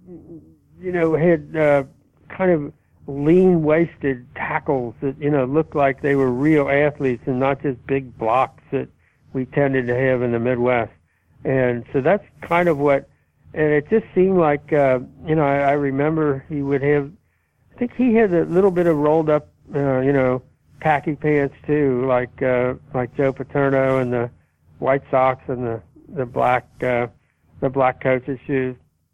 you know had uh, kind of lean-waisted tackles that, you know, looked like they were real athletes and not just big blocks that we tended to have in the Midwest. And so that's kind of what, and it just seemed like, uh, you know, I, I remember he would have, I think he had a little bit of rolled up, uh, you know, khaki pants too, like, uh, like Joe Paterno and the White Sox and the, the black, uh, the black coach's shoes.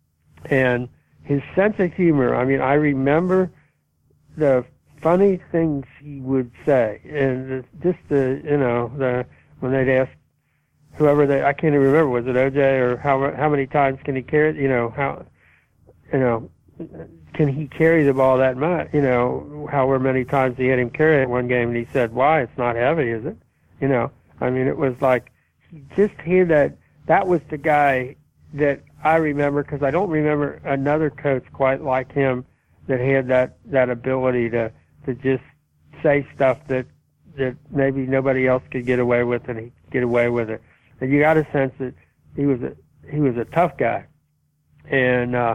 And his sense of humor, I mean, I remember the funny things he would say, and just the, you know, the, when they'd ask whoever they, I can't even remember, was it O J, or how, how many times can he carry, you know, how, you know, can he carry the ball that much, you know, however many times he had him carry it one game, and he said, why, it's not heavy, is it? You know, I mean, it was like, he just had that, that was the guy that I remember, because I don't remember another coach quite like him that had that, that ability to, to just say stuff that, that maybe nobody else could get away with, and he'd get away with it. And you got a sense that he was a, he was a tough guy. And, uh,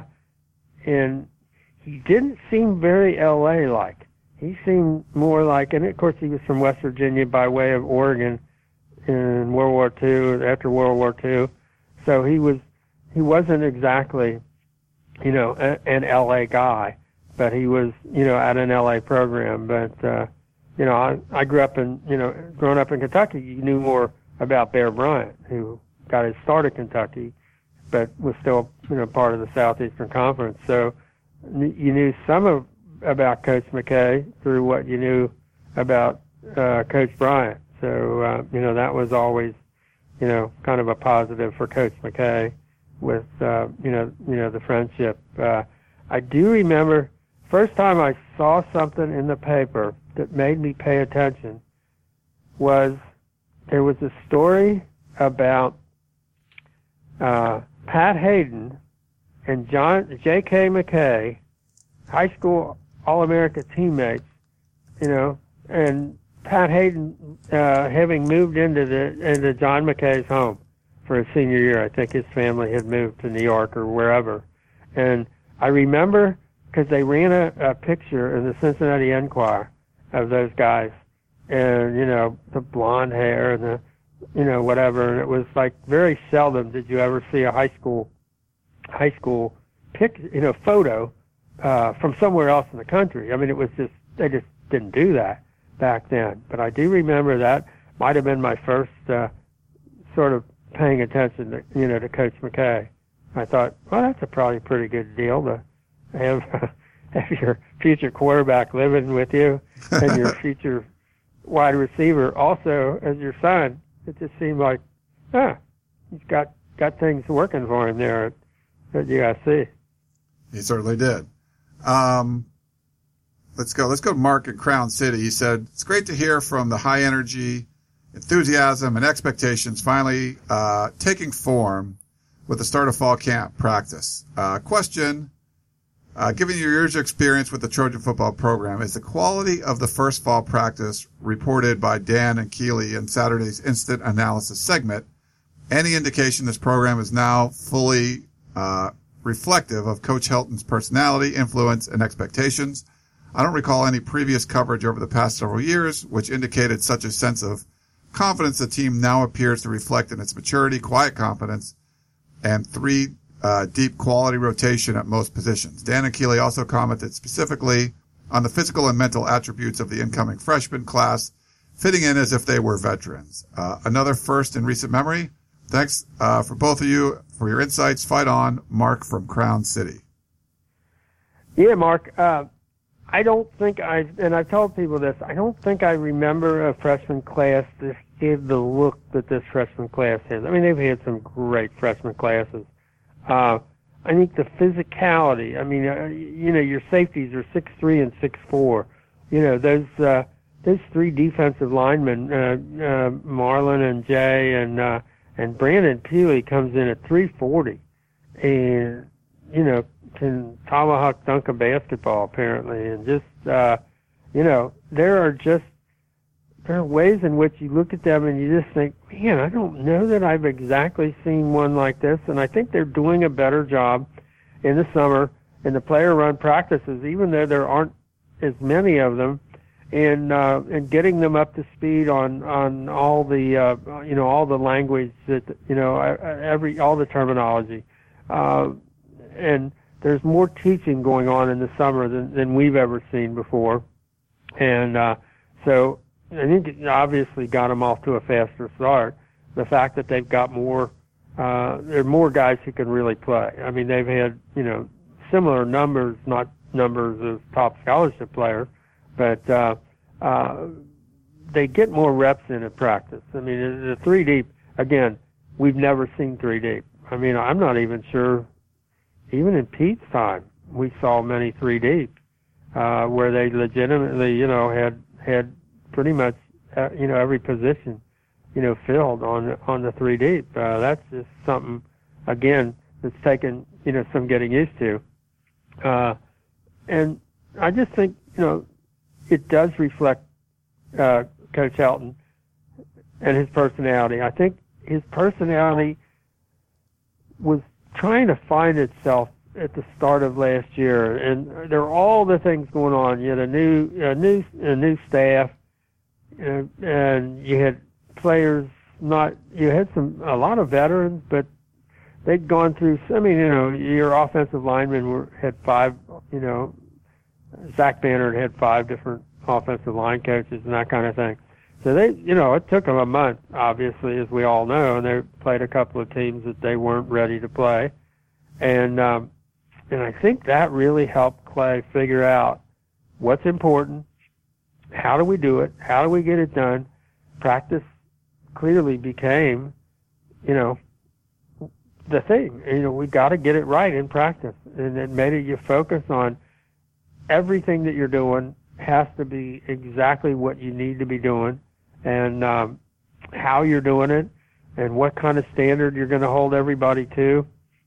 and he didn't seem very L A-like. He seemed more like, and of course he was from West Virginia by way of Oregon in World War Two, after World War Two. So he was, he wasn't exactly, you know, a, an L A guy. But he was, you know, at an L A program. But, uh, you know, I, I grew up in, you know, growing up in Kentucky, you knew more about Bear Bryant, who got his start at Kentucky, but was still, you know, part of the Southeastern Conference. So you knew some of about Coach McKay through what you knew about uh, Coach Bryant. So, uh, you know, that was always, you know, kind of a positive for Coach McKay with, uh, you know, you know, the friendship. Uh, I do remember, first time I saw something in the paper that made me pay attention was there was a story about uh, Pat Hayden and John J K McKay, high school All-America teammates, you know, and Pat Hayden uh, having moved into the into John McKay's home for his senior year. I think his family had moved to New York or wherever, and I remember, because they ran a, a picture in the Cincinnati Enquirer of those guys, and, you know, the blonde hair and the, you know, whatever, and it was like very seldom did you ever see a high school, high school pic, you know, photo uh, from somewhere else in the country. I mean, it was just, they just didn't do that back then. But I do remember that might have been my first uh, sort of paying attention to, you know, to Coach McKay. I thought, well, that's a probably pretty good deal to have, have your future quarterback living with you and your future wide receiver also as your son. It just seemed like, ah, he's got, got things working for him there at, at U S C. He certainly did. Um, let's go. Let's go to Mark in Crown City. He said, it's great to hear from the high energy, enthusiasm, and expectations finally uh, taking form with the start of fall camp practice. Uh, question, uh, given your years of experience with the Trojan football program, is the quality of the first fall practice reported by Dan and Keeley in Saturday's instant analysis segment any indication this program is now fully uh, reflective of Coach Helton's personality, influence, and expectations? I don't recall any previous coverage over the past several years which indicated such a sense of confidence the team now appears to reflect in its maturity, quiet confidence, and three uh, deep quality rotation at most positions. Dan and Keeley also commented specifically on the physical and mental attributes of the incoming freshman class, fitting in as if they were veterans. Uh, another first in recent memory. Thanks uh, for both of you for your insights. Fight on, Mark from Crown City. Yeah, Mark. Uh, I don't think I, and I've told people this, I don't think I remember a freshman class that gave the look that this freshman class has. I mean, they've had some great freshman classes. Uh, I think the physicality, I mean, uh, you know, your safeties are six three and six four. You know, those, uh, those three defensive linemen, uh, uh, Marlon and Jay and uh, and Brandon Peely comes in at three forty, and you know can tomahawk dunk a basketball apparently, and just uh, you know there are just there are ways in which you look at them and you just think, man, I don't know that I've exactly seen one like this, and I think they're doing a better job in the summer in the player-run practices, even though there aren't as many of them, and uh, and getting them up to speed on on all the uh, you know all the language that you know every all the terminology, uh, and there's more teaching going on in the summer than than we've ever seen before, and uh, so I think it obviously got them off to a faster start. The fact that they've got more, uh, there are more guys who can really play. I mean, they've had you know similar numbers, not numbers of top scholarship players, but uh, uh, they get more reps in at practice. I mean, the three deep, again, we've never seen three deep. I mean, I'm not even sure, even in Pete's time, we saw many three deep, uh, where they legitimately, you know, had, had pretty much, uh, you know, every position, you know, filled on, on the three deep. Uh, that's just something, again, that's taken, you know, some getting used to. Uh, And I just think, you know, it does reflect uh, Coach Helton and his personality. I think his personality was trying to find itself at the start of last year, and there were all the things going on. You had a new, a new, a new staff, and, and you had players. Not you had some a lot of veterans, but they'd gone through. I mean, you know, your offensive linemen were had five, you know. Zach Banner had five different offensive line coaches and that kind of thing. So they, you know, it took them a month, obviously, as we all know, and they played a couple of teams that they weren't ready to play. And, um, and I think that really helped Clay figure out what's important, how do we do it, how do we get it done. Practice clearly became, you know, the thing. You know, we got to get it right in practice. And it made it you focus on everything that you're doing has to be exactly what you need to be doing, and um, how you're doing it, and what kind of standard you're going to hold everybody to.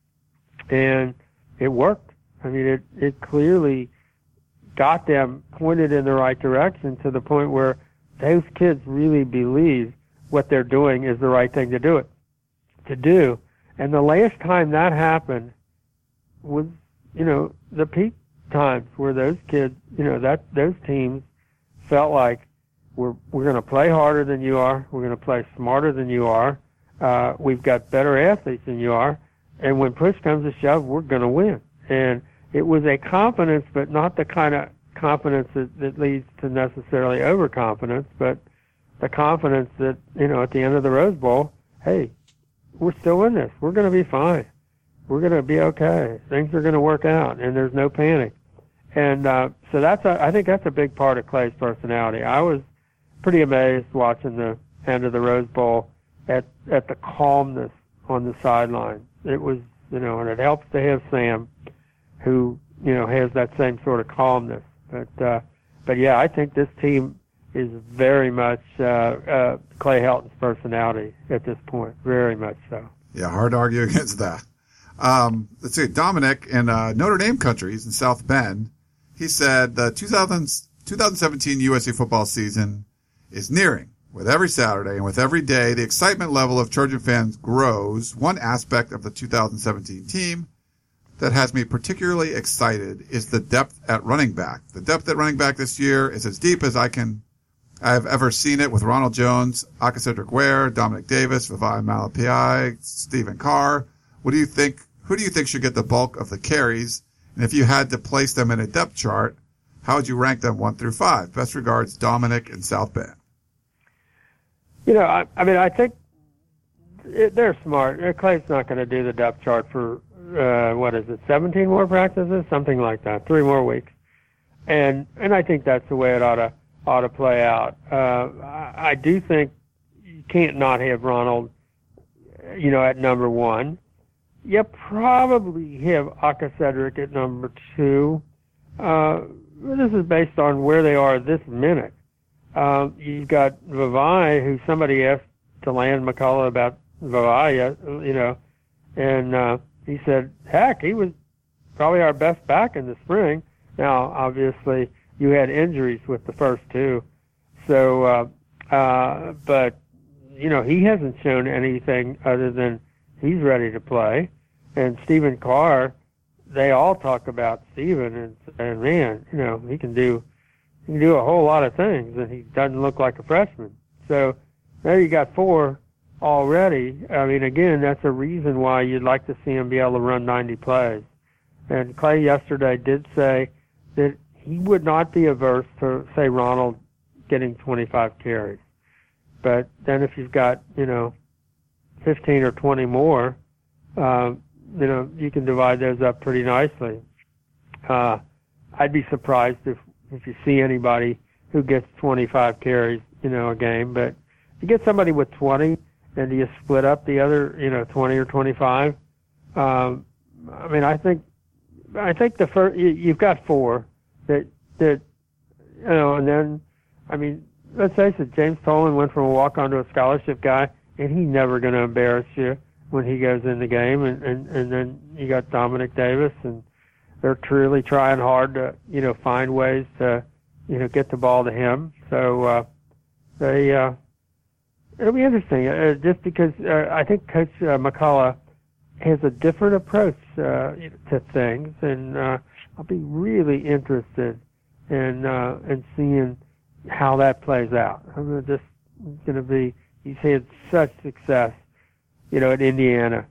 And it worked. I mean, it, it clearly got them pointed in the right direction to the point where those kids really believe what they're doing is the right thing to do it, to do. And the last time that happened was, you know, the peak times where those kids, you know, that those teams felt like we're we're going to play harder than you are, we're going to play smarter than you are, uh, we've got better athletes than you are, and when push comes to shove, we're going to win. And it was a confidence, but not the kind of confidence that, that leads to necessarily overconfidence, but the confidence that, you know, at the end of the Rose Bowl, hey, we're still in this, we're going to be fine, we're going to be okay, things are going to work out, and there's no panic. And uh, so that's a, I think that's a big part of Clay's personality. I was pretty amazed watching the end of the Rose Bowl at at the calmness on the sideline. It was, you know, and it helps to have Sam, who, you know, has that same sort of calmness. But uh, but yeah, I think this team is very much uh, uh, Clay Helton's personality at this point, very much so. Yeah, hard to argue against that. Um, let's see, Dominic in uh, Notre Dame country, he's in South Bend. He said the two thousand, twenty seventeen U S C football season is nearing. With every Saturday and with every day, the excitement level of Trojan fans grows. One aspect of the two thousand seventeen team that has me particularly excited is the depth at running back. The depth at running back this year is as deep as I can, I have ever seen it, with Ronald Jones, Cedric Ware, Dominic Davis, Vavae Malapai, Stephen Carr. What do you think? Who do you think should get the bulk of the carries? And if you had to place them in a depth chart, how would you rank them one through five? Best regards, Dominic in South Bend. You know, I, I mean, I think it, they're smart. Clay's not going to do the depth chart for, uh, what is it, seventeen more practices? Something like that, three more weeks. And and I think that's the way it ought to, ought to play out. Uh, I, I do think you can't not have Ronald, you know, at number one. You probably have Cedric at number two. Uh, this is based on where they are this minute. um, you've got Vavae, who somebody asked Deland McCullough about Vavae, you know, and uh, he said, heck, he was probably our best back in the spring. Now, obviously, you had injuries with the first two. So, uh, uh, but, you know, he hasn't shown anything other than he's ready to play. And Stephen Carr, they all talk about Stephen and, and man, you know, he can do he can do a whole lot of things, and he doesn't look like a freshman. So there you got four already. I mean, again, that's a reason why you'd like to see him be able to run ninety plays. And Clay yesterday did say that he would not be averse to, say, Ronald getting twenty-five carries. But then if you've got, you know, fifteen or twenty more, uh, you know, you can divide those up pretty nicely. Uh, I'd be surprised if, if you see anybody who gets twenty-five carries, you know, a game. But if you get somebody with twenty, and you split up the other, you know, twenty or twenty-five, um, I mean, I think, I think the first, you, you've got four that, that, you know, and then, I mean, let's face it, James Tolan went from a walk-on to a scholarship guy, and he's never going to embarrass you when he goes in the game. And, and, and then you got Dominic Davis, and they're truly trying hard to, you know, find ways to, you know, get the ball to him. So, uh, they, uh, it'll be interesting, uh, just because uh, I think Coach uh, McCullough has a different approach uh, to things, and uh, I'll be really interested in uh, in seeing how that plays out. I'm just going to be. He's had such success, you know, at Indiana,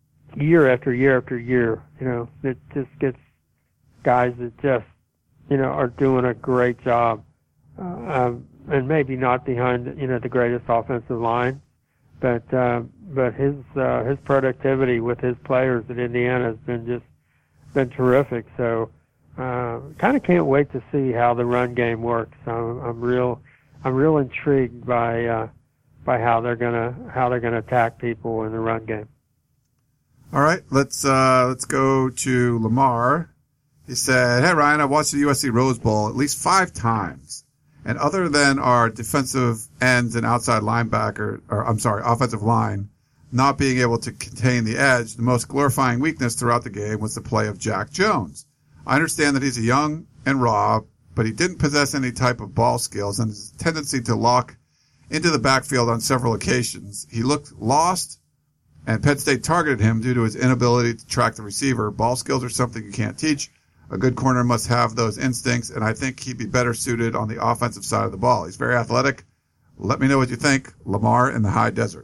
year after year after year. You know, it just gets guys that just, you know, are doing a great job. Uh, um, and maybe not behind, you know, the greatest offensive line, but uh, but his uh, his productivity with his players at Indiana has been just been terrific. So, uh, kind of can't wait to see how the run game works. I'm, I'm real I'm real intrigued by uh, by how they're gonna how they're gonna attack people in the run game. All right, let's uh, let's go to Lamar. He said, "Hey Ryan, I watched the U S C Rose Bowl at least five times. And other than our defensive ends and outside linebacker, or I'm sorry, offensive line, not being able to contain the edge, the most glorifying weakness throughout the game was the play of Jack Jones. I understand that he's a young and raw, but he didn't possess any type of ball skills, and his tendency to lock into the backfield on several occasions. He looked lost, and Penn State targeted him due to his inability to track the receiver. Ball skills are something you can't teach. A good corner must have those instincts, and I think he'd be better suited on the offensive side of the ball. He's very athletic. Let me know what you think. Lamar in the high desert."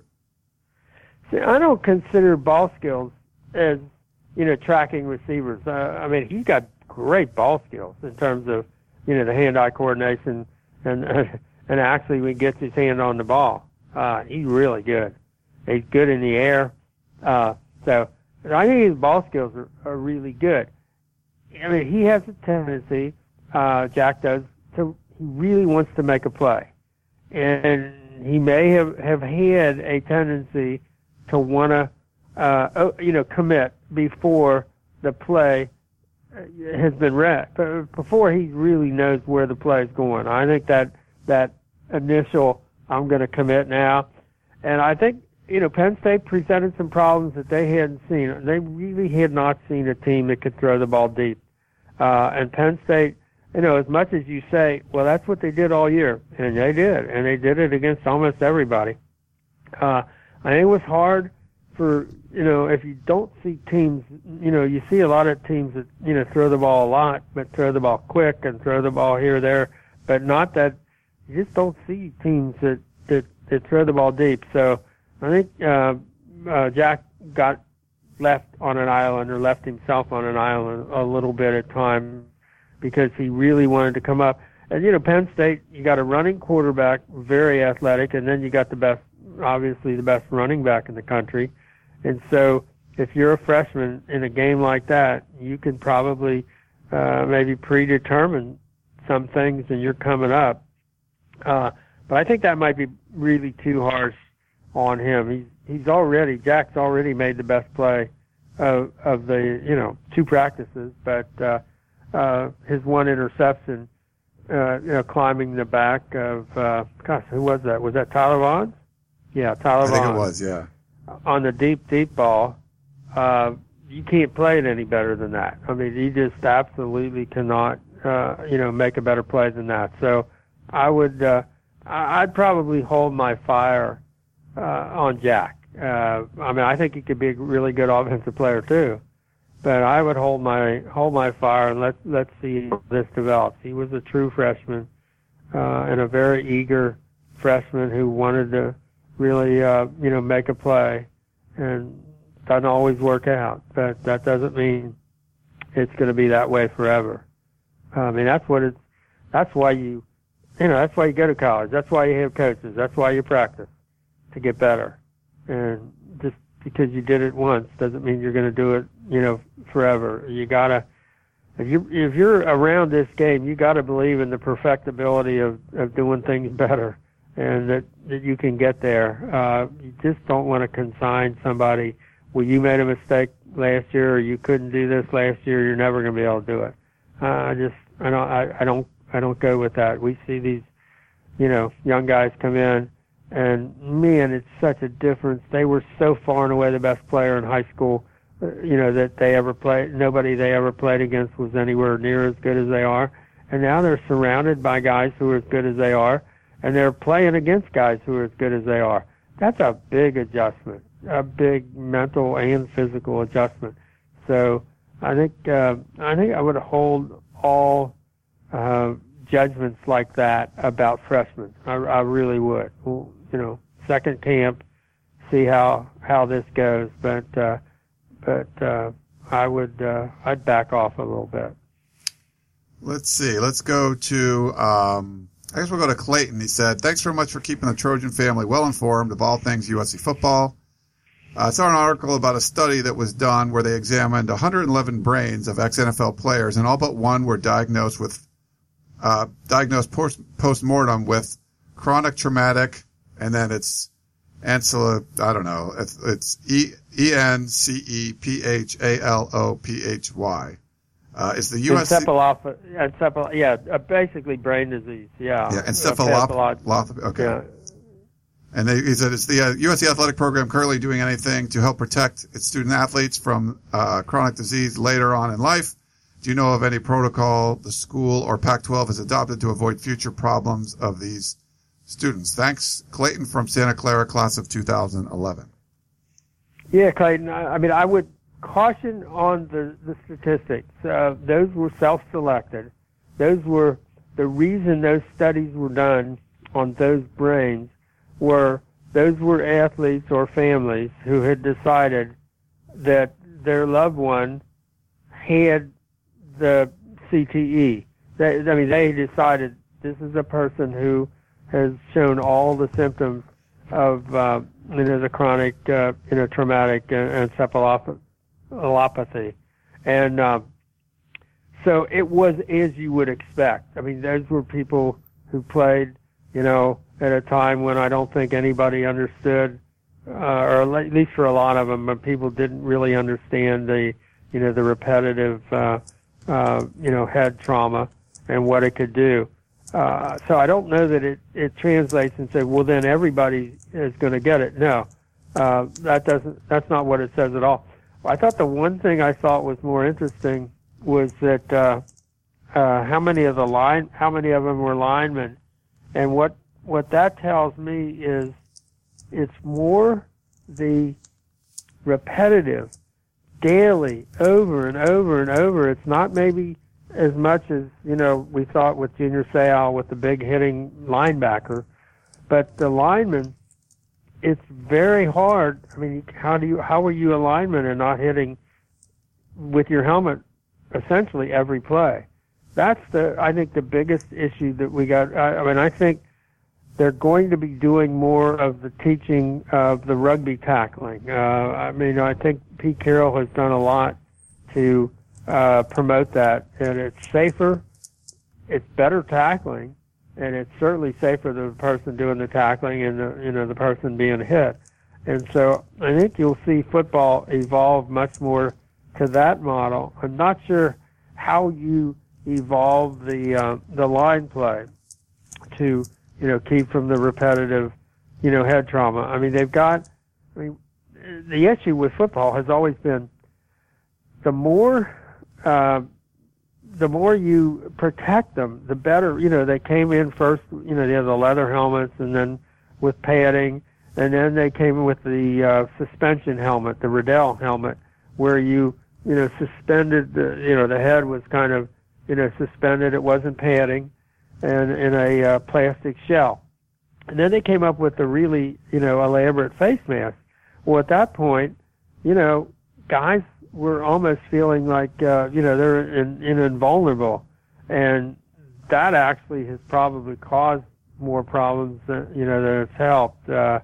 See, I don't consider ball skills as, you know, tracking receivers. Uh, I mean, he's got great ball skills in terms of, you know, the hand-eye coordination, and uh, and actually when he gets his hand on the ball. Uh, he's really good. He's good in the air. Uh, so I think his ball skills are, are really good. I mean, he has a tendency, uh, Jack does, to, he really wants to make a play. And he may have, have had a tendency to want to, uh, you know, commit before the play has been read, but before he really knows where the play is going. I think that, that initial, I'm going to commit now. And I think, you know, Penn State presented some problems that they hadn't seen. They really had not seen a team that could throw the ball deep. Uh, and Penn State, you know, as much as you say, well, that's what they did all year, and they did, and they did it against almost everybody. Uh, I think it was hard for, you know, if you don't see teams, you know, you see a lot of teams that, you know, throw the ball a lot, but throw the ball quick and throw the ball here or there, but not that, you just don't see teams that, that, that throw the ball deep. So I think uh, uh, Jack got left on an island, or left himself on an island a little bit at times, because he really wanted to come up. And, you know, Penn State, you got a running quarterback, very athletic, and then you got the best, obviously the best running back in the country. And so if you're a freshman in a game like that, you can probably uh, maybe predetermine some things, and you're coming up. Uh, but I think that might be really too harsh on him. He's he's already Jack's already made the best play of of the, you know, two practices, but uh, uh, his one interception uh, you know, climbing the back of, uh, gosh, who was that? Was that Tyler Vaughn? Yeah, Tyler Vaughn. I think it was, yeah. On the deep, deep ball, uh, you can't play it any better than that. I mean, you just absolutely cannot, uh, you know, make a better play than that. So I would, uh, I'd probably hold my fire uh, on Jack. Uh, I mean, I think he could be a really good offensive player too. But I would hold my hold my fire and let let's see how this develops. He was a true freshman uh, and a very eager freshman who wanted to really uh, you know make a play, and doesn't always work out. But that doesn't mean it's going to be that way forever. I mean, that's what it's. That's why you you know that's why you go to college. That's why you have coaches. That's why you practice to get better. And just because you did it once doesn't mean you're going to do it, you know, forever. You gotta, if you if you're around this game, you gotta believe in the perfectibility of of doing things better, and that that you can get there. Uh, you just don't want to consign somebody. Well, you made a mistake last year, or you couldn't do this last year. You're never going to be able to do it. Uh, I just I don't I, I don't I don't go with that. We see these, you know, young guys come in. And, man, it's such a difference. They were so far and away the best player in high school, uh, you know, that they ever played. Nobody they ever played against was anywhere near as good as they are. And now they're surrounded by guys who are as good as they are, and they're playing against guys who are as good as they are. That's a big adjustment, a big mental and physical adjustment. So I think uh, I think I would hold all uh, judgments like that about freshmen. I, I really would. Well, you know, second camp, see how how this goes. But uh, but uh, I would uh, I'd back off a little bit. Let's see. Let's go to. Um, I guess we'll go to Clayton. He said, "Thanks very much for keeping the Trojan family well informed of all things U S C football. I saw an article about a study that was done where they examined one hundred eleven brains of ex-N F L players, and all but one were diagnosed with uh, diagnosed post post-mortem with chronic traumatic." And then it's Ancilla, I don't know, it's, it's E, E N C E P H A L O P H Y. Uh, it's the U S C. Encephalopathy, encephal, yeah, uh, basically brain disease, yeah. Yeah, encephalopathy, okay. Yeah. And they, he said it's the uh, U S C athletic program currently doing anything to help protect its student athletes from uh, chronic disease later on in life. Do you know of any protocol the school or Pac twelve has adopted to avoid future problems of these students? Thanks, Clayton from Santa Clara, class of two thousand eleven. Yeah, Clayton, I, I mean, I would caution on the, the statistics. Uh, those were self-selected. Those were, the reason those studies were done on those brains were, those were athletes or families who had decided that their loved one had the C T E. They, I mean, they decided this is a person who has shown all the symptoms of uh, you know, the chronic, uh, you know, traumatic uh, encephalopathy. And uh, so it was as you would expect. I mean, those were people who played, you know, at a time when I don't think anybody understood, uh, or at least for a lot of them, but people didn't really understand the, you know, the repetitive, uh, uh, you know, head trauma and what it could do. Uh, so I don't know that it, it translates and say, well, then everybody is going to get it. No, uh, that doesn't, that's not what it says at all. I thought the one thing I thought was more interesting was that, uh, uh, how many of the line, how many of them were linemen. And what, what that tells me is it's more the repetitive, daily, over and over and over. It's not maybe as much as, you know, we thought with Junior Seau with the big hitting linebacker. But the lineman, it's very hard. I mean, how do you, how are you a lineman and not hitting with your helmet essentially every play? That's the, I think, the biggest issue that we got. I, I mean, I think they're going to be doing more of the teaching of the rugby tackling. Uh, I mean, I think Pete Carroll has done a lot to uh, promote that, and it's safer, it's better tackling, and it's certainly safer than the person doing the tackling and the, you know, the person being hit. And so I think you'll see football evolve much more to that model. I'm not sure how you evolve the uh, the line play to, you know, keep from the repetitive, you know, head trauma. I mean, they've got, I mean, the issue with football has always been the more, uh, the more you protect them, the better. You know, they came in first, you know, they had the leather helmets and then with padding, and then they came in with the uh, suspension helmet, the Riddell helmet, where you, you know, suspended the, you know, the head was kind of, you know, suspended. It wasn't padding, and in a uh, plastic shell. And then they came up with the really, you know, elaborate face mask. Well, at that point, you know, guys were almost feeling like, uh, you know, they're in, in invulnerable. And that actually has probably caused more problems than, you know, than it's helped. Uh,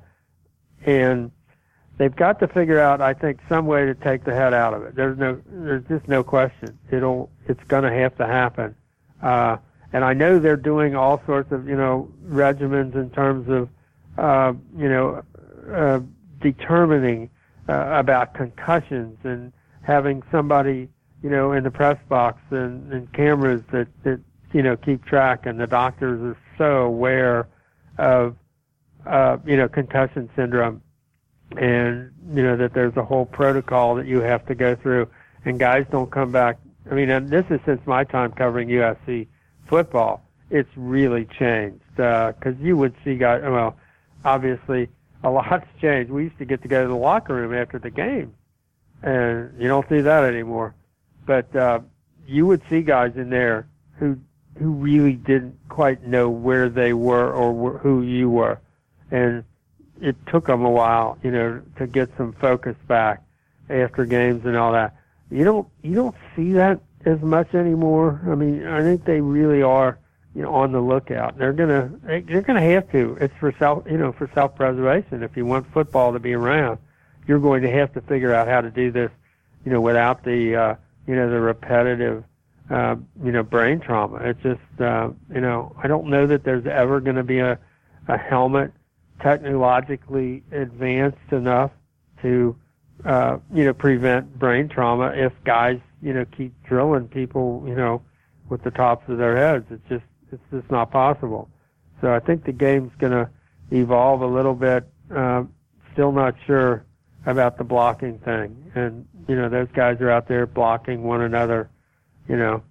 and they've got to figure out, I think, some way to take the head out of it. There's no, there's just no question. It'll, it's going to have to happen. Uh, and I know they're doing all sorts of, you know, regimens in terms of, uh, you know, uh, determining uh, about concussions and having somebody, you know, in the press box and, and cameras that, that, you know, keep track, and the doctors are so aware of, uh, you know, concussion syndrome, and, you know, that there's a whole protocol that you have to go through, and guys don't come back. I mean, and this is since my time covering U S C football. It's really changed, because uh, you would see guys, well, obviously a lot's changed. We used to get to go to the locker room after the game, and you don't see that anymore. But uh, you would see guys in there who who really didn't quite know where they were or wh- who you were, and it took them a while, you know, to get some focus back after games and all that. You don't you don't see that as much anymore. I mean, I think they really are, you know, on the lookout. They're gonna they're gonna have to. It's for self, you know, for self-preservation. If you want football to be around, you're going to have to figure out how to do this, you know, without the, uh, you know, the repetitive, uh, you know, brain trauma. It's just, uh, you know, I don't know that there's ever going to be a, a helmet technologically advanced enough to, uh, you know, prevent brain trauma if guys, you know, keep drilling people, you know, with the tops of their heads. It's just, it's just not possible. So I think the game's going to evolve a little bit. Uh, still not sure about the blocking thing. And, you know, those guys are out there blocking one another, you know,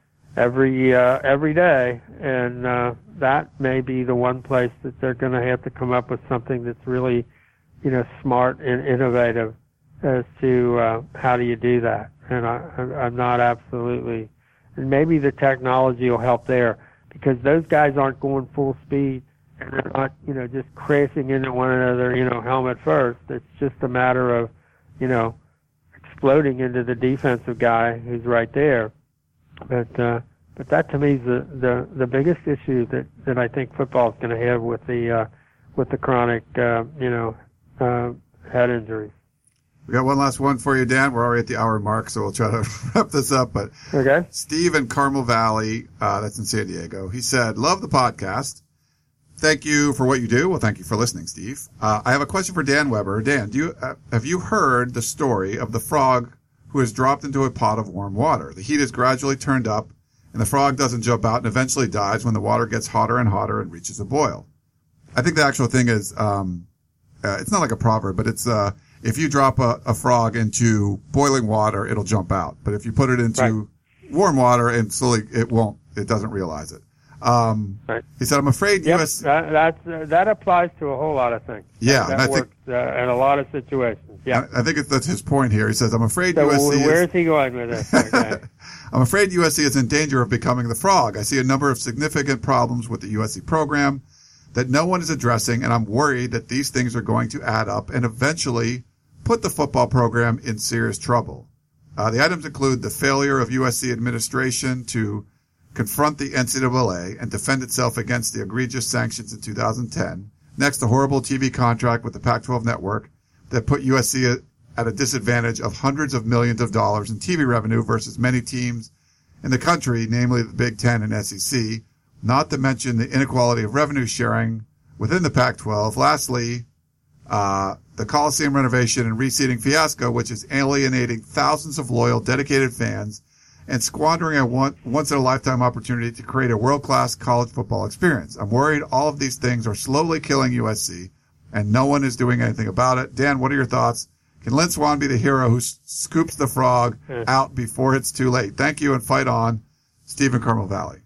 every, uh, every day. And, uh, that may be the one place that they're going to have to come up with something that's really, you know, smart and innovative as to, uh, how do you do that? And I, I'm not absolutely, and maybe the technology will help there, because those guys aren't going full speed, and they're not, you know, just crashing into one another, you know, helmet first. It's just a matter of, you know, exploding into the defensive guy who's right there. But uh, but that to me is the, the, the biggest issue that, that I think football is going to have with the uh, with the chronic, uh, you know, uh, head injuries. We got one last one for you, Dan. We're already at the hour mark, so we'll try to wrap this up. But okay. Steve in Carmel Valley, uh, that's in San Diego, he said, love the podcast. Thank you for what you do. Well, thank you for listening, Steve. Uh, I have a question for Dan Weber. Dan, do you uh, have you heard the story of the frog who is dropped into a pot of warm water? The heat is gradually turned up, and the frog doesn't jump out and eventually dies when the water gets hotter and hotter and reaches a boil. I think the actual thing is, um, uh, it's not like a proverb, but it's, uh, if you drop a, a frog into boiling water, it'll jump out. But if you put it into right. warm water and slowly, it won't, it doesn't realize it. Um, right. He said, I'm afraid yep, U S that, that's, uh, that applies to a whole lot of things. Yeah. That, and I works think, uh, in a lot of situations. Yeah. I, I think it's, that's his point here. He says, I'm afraid so U S C where is, is he going with this? Okay. I'm afraid U S C is in danger of becoming the frog. I see a number of significant problems with the U S C program that no one is addressing, and I'm worried that these things are going to add up and eventually put the football program in serious trouble. Uh, the items include the failure of U S C administration to confront the N C double A and defend itself against the egregious sanctions in two thousand ten. Next, the horrible T V contract with the Pac twelve network that put U S C at a disadvantage of hundreds of millions of dollars in T V revenue versus many teams in the country, namely the Big Ten and S E C, not to mention the inequality of revenue sharing within the Pac twelve. Lastly, uh, the Coliseum renovation and reseating fiasco, which is alienating thousands of loyal, dedicated fans and squandering a one, once-in-a-lifetime opportunity to create a world-class college football experience. I'm worried all of these things are slowly killing U S C, and no one is doing anything about it. Dan, what are your thoughts? Can Lynn Swann be the hero who s- scoops the frog out before it's too late? Thank you, and fight on, Stephen Carmel Valley.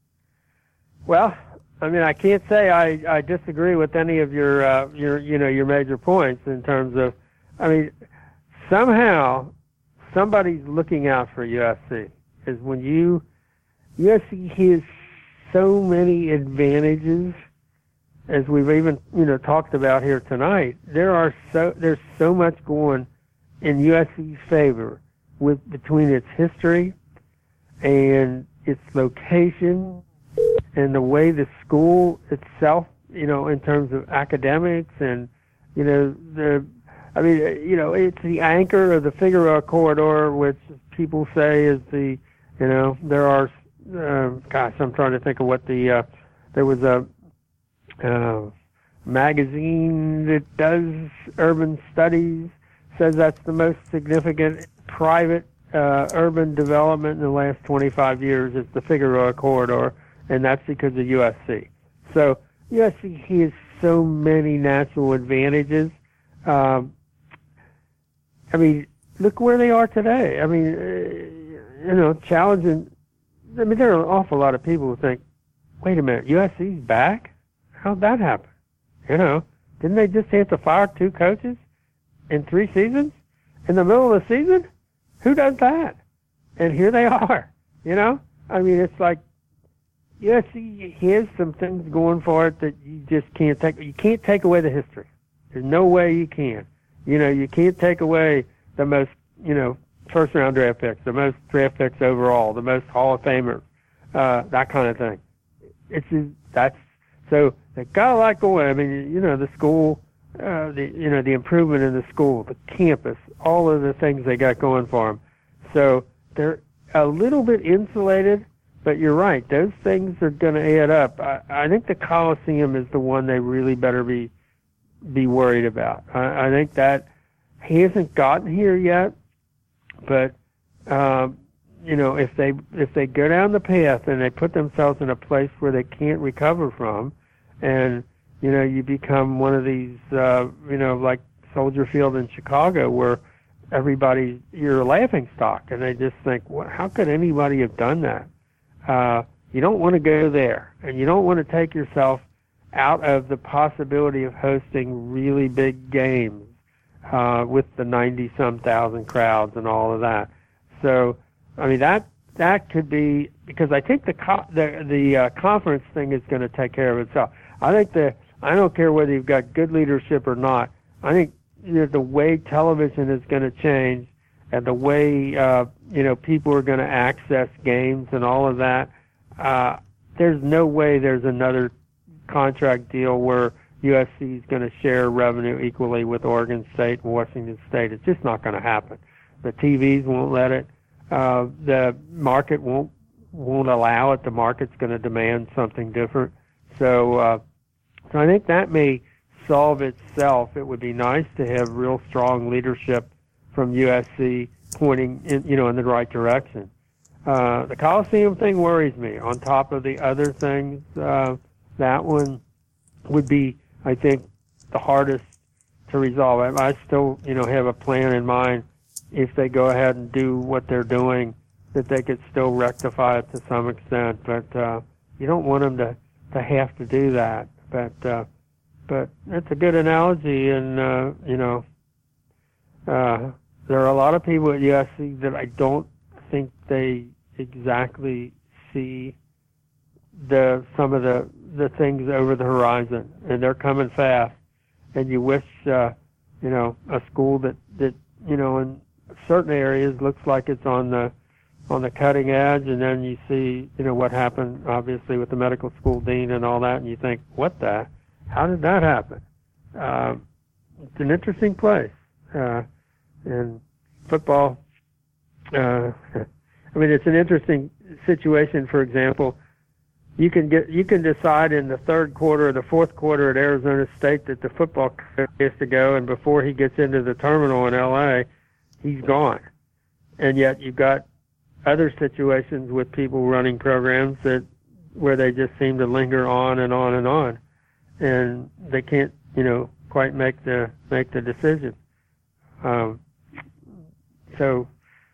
Well, I mean, I can't say I, I disagree with any of your uh, your you know your major points in terms of, I mean, somehow somebody's looking out for U S C. Is when you U S C has so many advantages, as we've even you know talked about here tonight. There are so there's so much going in U S C's favor with between its history and its location and the way the school itself, you know, in terms of academics and, you know, the, I mean, you know, it's the anchor of the Figueroa Corridor, which people say is the, you know, there are, uh, gosh, I'm trying to think of what the, uh, there was a uh, magazine that does urban studies, says that's the most significant private uh, urban development in the last twenty-five years is the Figueroa Corridor. And that's because of U S C. So U S C has so many natural advantages. Um, I mean, look where they are today. I mean, uh, you know, challenging. I mean, there are an awful lot of people who think, wait a minute, U S C's back? How'd that happen? You know, didn't they just have to fire two coaches in three seasons? In the middle of the season? Who does that? And here they are, you know? I mean, it's like, U S C has some things going for it that you just can't take. You can't take away the history. There's no way you can. You know, you can't take away the most, you know, first round draft picks, the most draft picks overall, the most Hall of Famers, uh, that kind of thing. It's just, that's so they got a lot going. I mean, you know, the school, uh, the you know the improvement in the school, the campus, all of the things they got going for them. So they're a little bit insulated. But you're right; those things are going to add up. I, I think the Coliseum is the one they really better be be worried about. I, I think that he hasn't gotten here yet, but um, you know, if they if they go down the path and they put themselves in a place where they can't recover from, and you know, you become one of these, uh, you know, like Soldier Field in Chicago, where everybody you're a laughing stock, and they just think, well, how could anybody have done that? Uh, you don't want to go there, and you don't want to take yourself out of the possibility of hosting really big games uh, with the ninety-some thousand crowds and all of that. So, I mean, that that could be, because I think the co- the, the uh, conference thing is going to take care of itself. I think the I don't care whether you've got good leadership or not. I think you know, the way television is going to change, and the way uh, you know people are going to access games and all of that, uh, there's no way there's another contract deal where U S C is going to share revenue equally with Oregon State and Washington State. It's just not going to happen. The T Vs won't let it. Uh, the market won't won't allow it. The market's going to demand something different. So, uh, so I think that may solve itself. It would be nice to have real strong leadership from U S C pointing in, you know, in the right direction. Uh, the Coliseum thing worries me. On top of the other things, uh, that one would be, I think, the hardest to resolve. I, I still, you know, have a plan in mind. If they go ahead and do what they're doing, that they could still rectify it to some extent. But uh, you don't want them to, to have to do that. But uh, but it's a good analogy, and uh, you know. Uh, there are a lot of people at U S C that I don't think they exactly see the some of the, the things over the horizon, and they're coming fast. And you wish, uh, you know, a school that, that you know in certain areas looks like it's on the on the cutting edge, and then you see, you know, what happened obviously with the medical school dean and all that, and you think, what the, how did that happen? Uh, it's an interesting place. Uh, And football, uh, I mean, it's an interesting situation. For example, you can get you can decide in the third quarter or the fourth quarter at Arizona State that the football coach has to go, and before he gets into the terminal in L A, he's gone. And yet you've got other situations with people running programs that where they just seem to linger on and on and on, and they can't, you know, quite make the make the decision. Um, so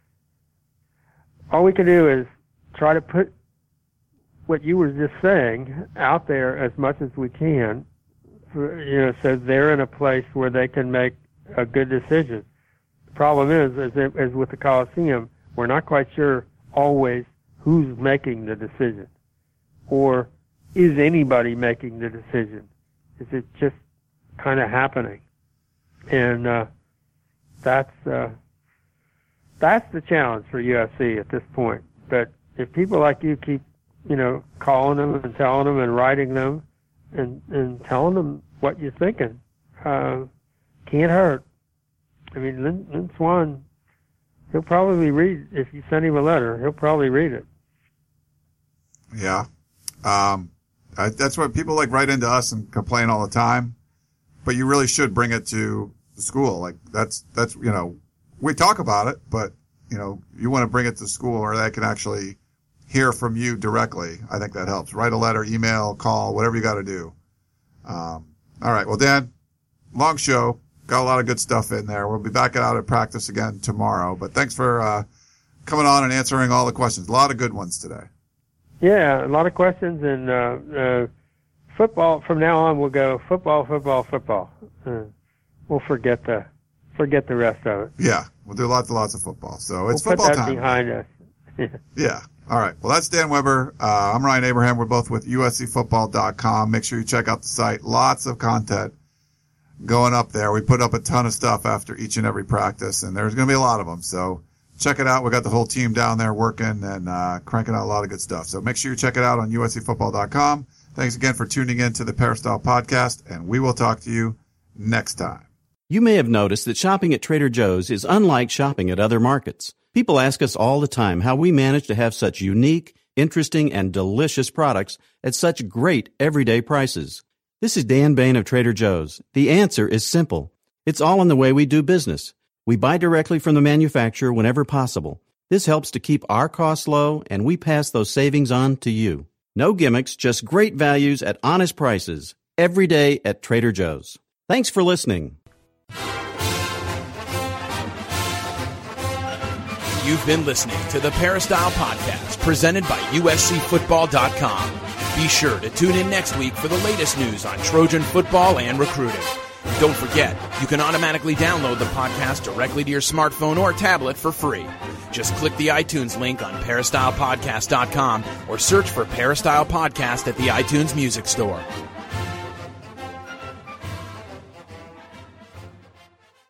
all we can do is try to put what you were just saying out there as much as we can, for, you know, so they're in a place where they can make a good decision. The problem is, as, it, as with the Coliseum, we're not quite sure always who's making the decision, or is anybody making the decision? Is it just kind of happening? And uh, that's uh, that's the challenge for U S C at this point. But if people like you keep, you know, calling them and telling them and writing them and and telling them what you're thinking, uh, can't hurt. I mean, Lynn, Lynn Swann, he'll probably read, if you send him a letter, he'll probably read it. Yeah. Um, I, that's what people like write into us and complain all the time, but you really should bring it to the school. Like that's, that's, you know, we talk about it, but you know, you want to bring it to school where they can actually hear from you directly. I think that helps. Write a letter, email, call, whatever you got to do. Um, all right. Well, Dan, long show. Got a lot of good stuff in there. We'll be back out at practice again tomorrow, but thanks for, uh, coming on and answering all the questions. A lot of good ones today. Yeah, a lot of questions, and uh, uh, football. From now on, we'll go football, football, football. Uh, we'll forget the forget the rest of it. Yeah, we'll do lots and lots of football. So it's we'll football put that time behind us. Yeah. All right. Well, that's Dan Weber. Uh, I'm Ryan Abraham. We're both with U S C football dot com. Make sure you check out the site. Lots of content going up there. We put up a ton of stuff after each and every practice, and there's going to be a lot of them. So check it out. We got the whole team down there working and uh, cranking out a lot of good stuff. So make sure you check it out on U S C football dot com. Thanks again for tuning in to the Peristyle Podcast, and we will talk to you next time. You may have noticed that shopping at Trader Joe's is unlike shopping at other markets. People ask us all the time how we manage to have such unique, interesting, and delicious products at such great everyday prices. This is Dan Bain of Trader Joe's. The answer is simple. It's all in the way we do business. We buy directly from the manufacturer whenever possible. This helps to keep our costs low, and we pass those savings on to you. No gimmicks, just great values at honest prices. Every day at Trader Joe's. Thanks for listening. You've been listening to the Peristyle Podcast, presented by U S C football dot com. Be sure to tune in next week for the latest news on Trojan football and recruiting. Don't forget, you can automatically download the podcast directly to your smartphone or tablet for free. Just click the iTunes link on Peristyle Podcast dot com or search for Peristyle Podcast at the iTunes Music Store.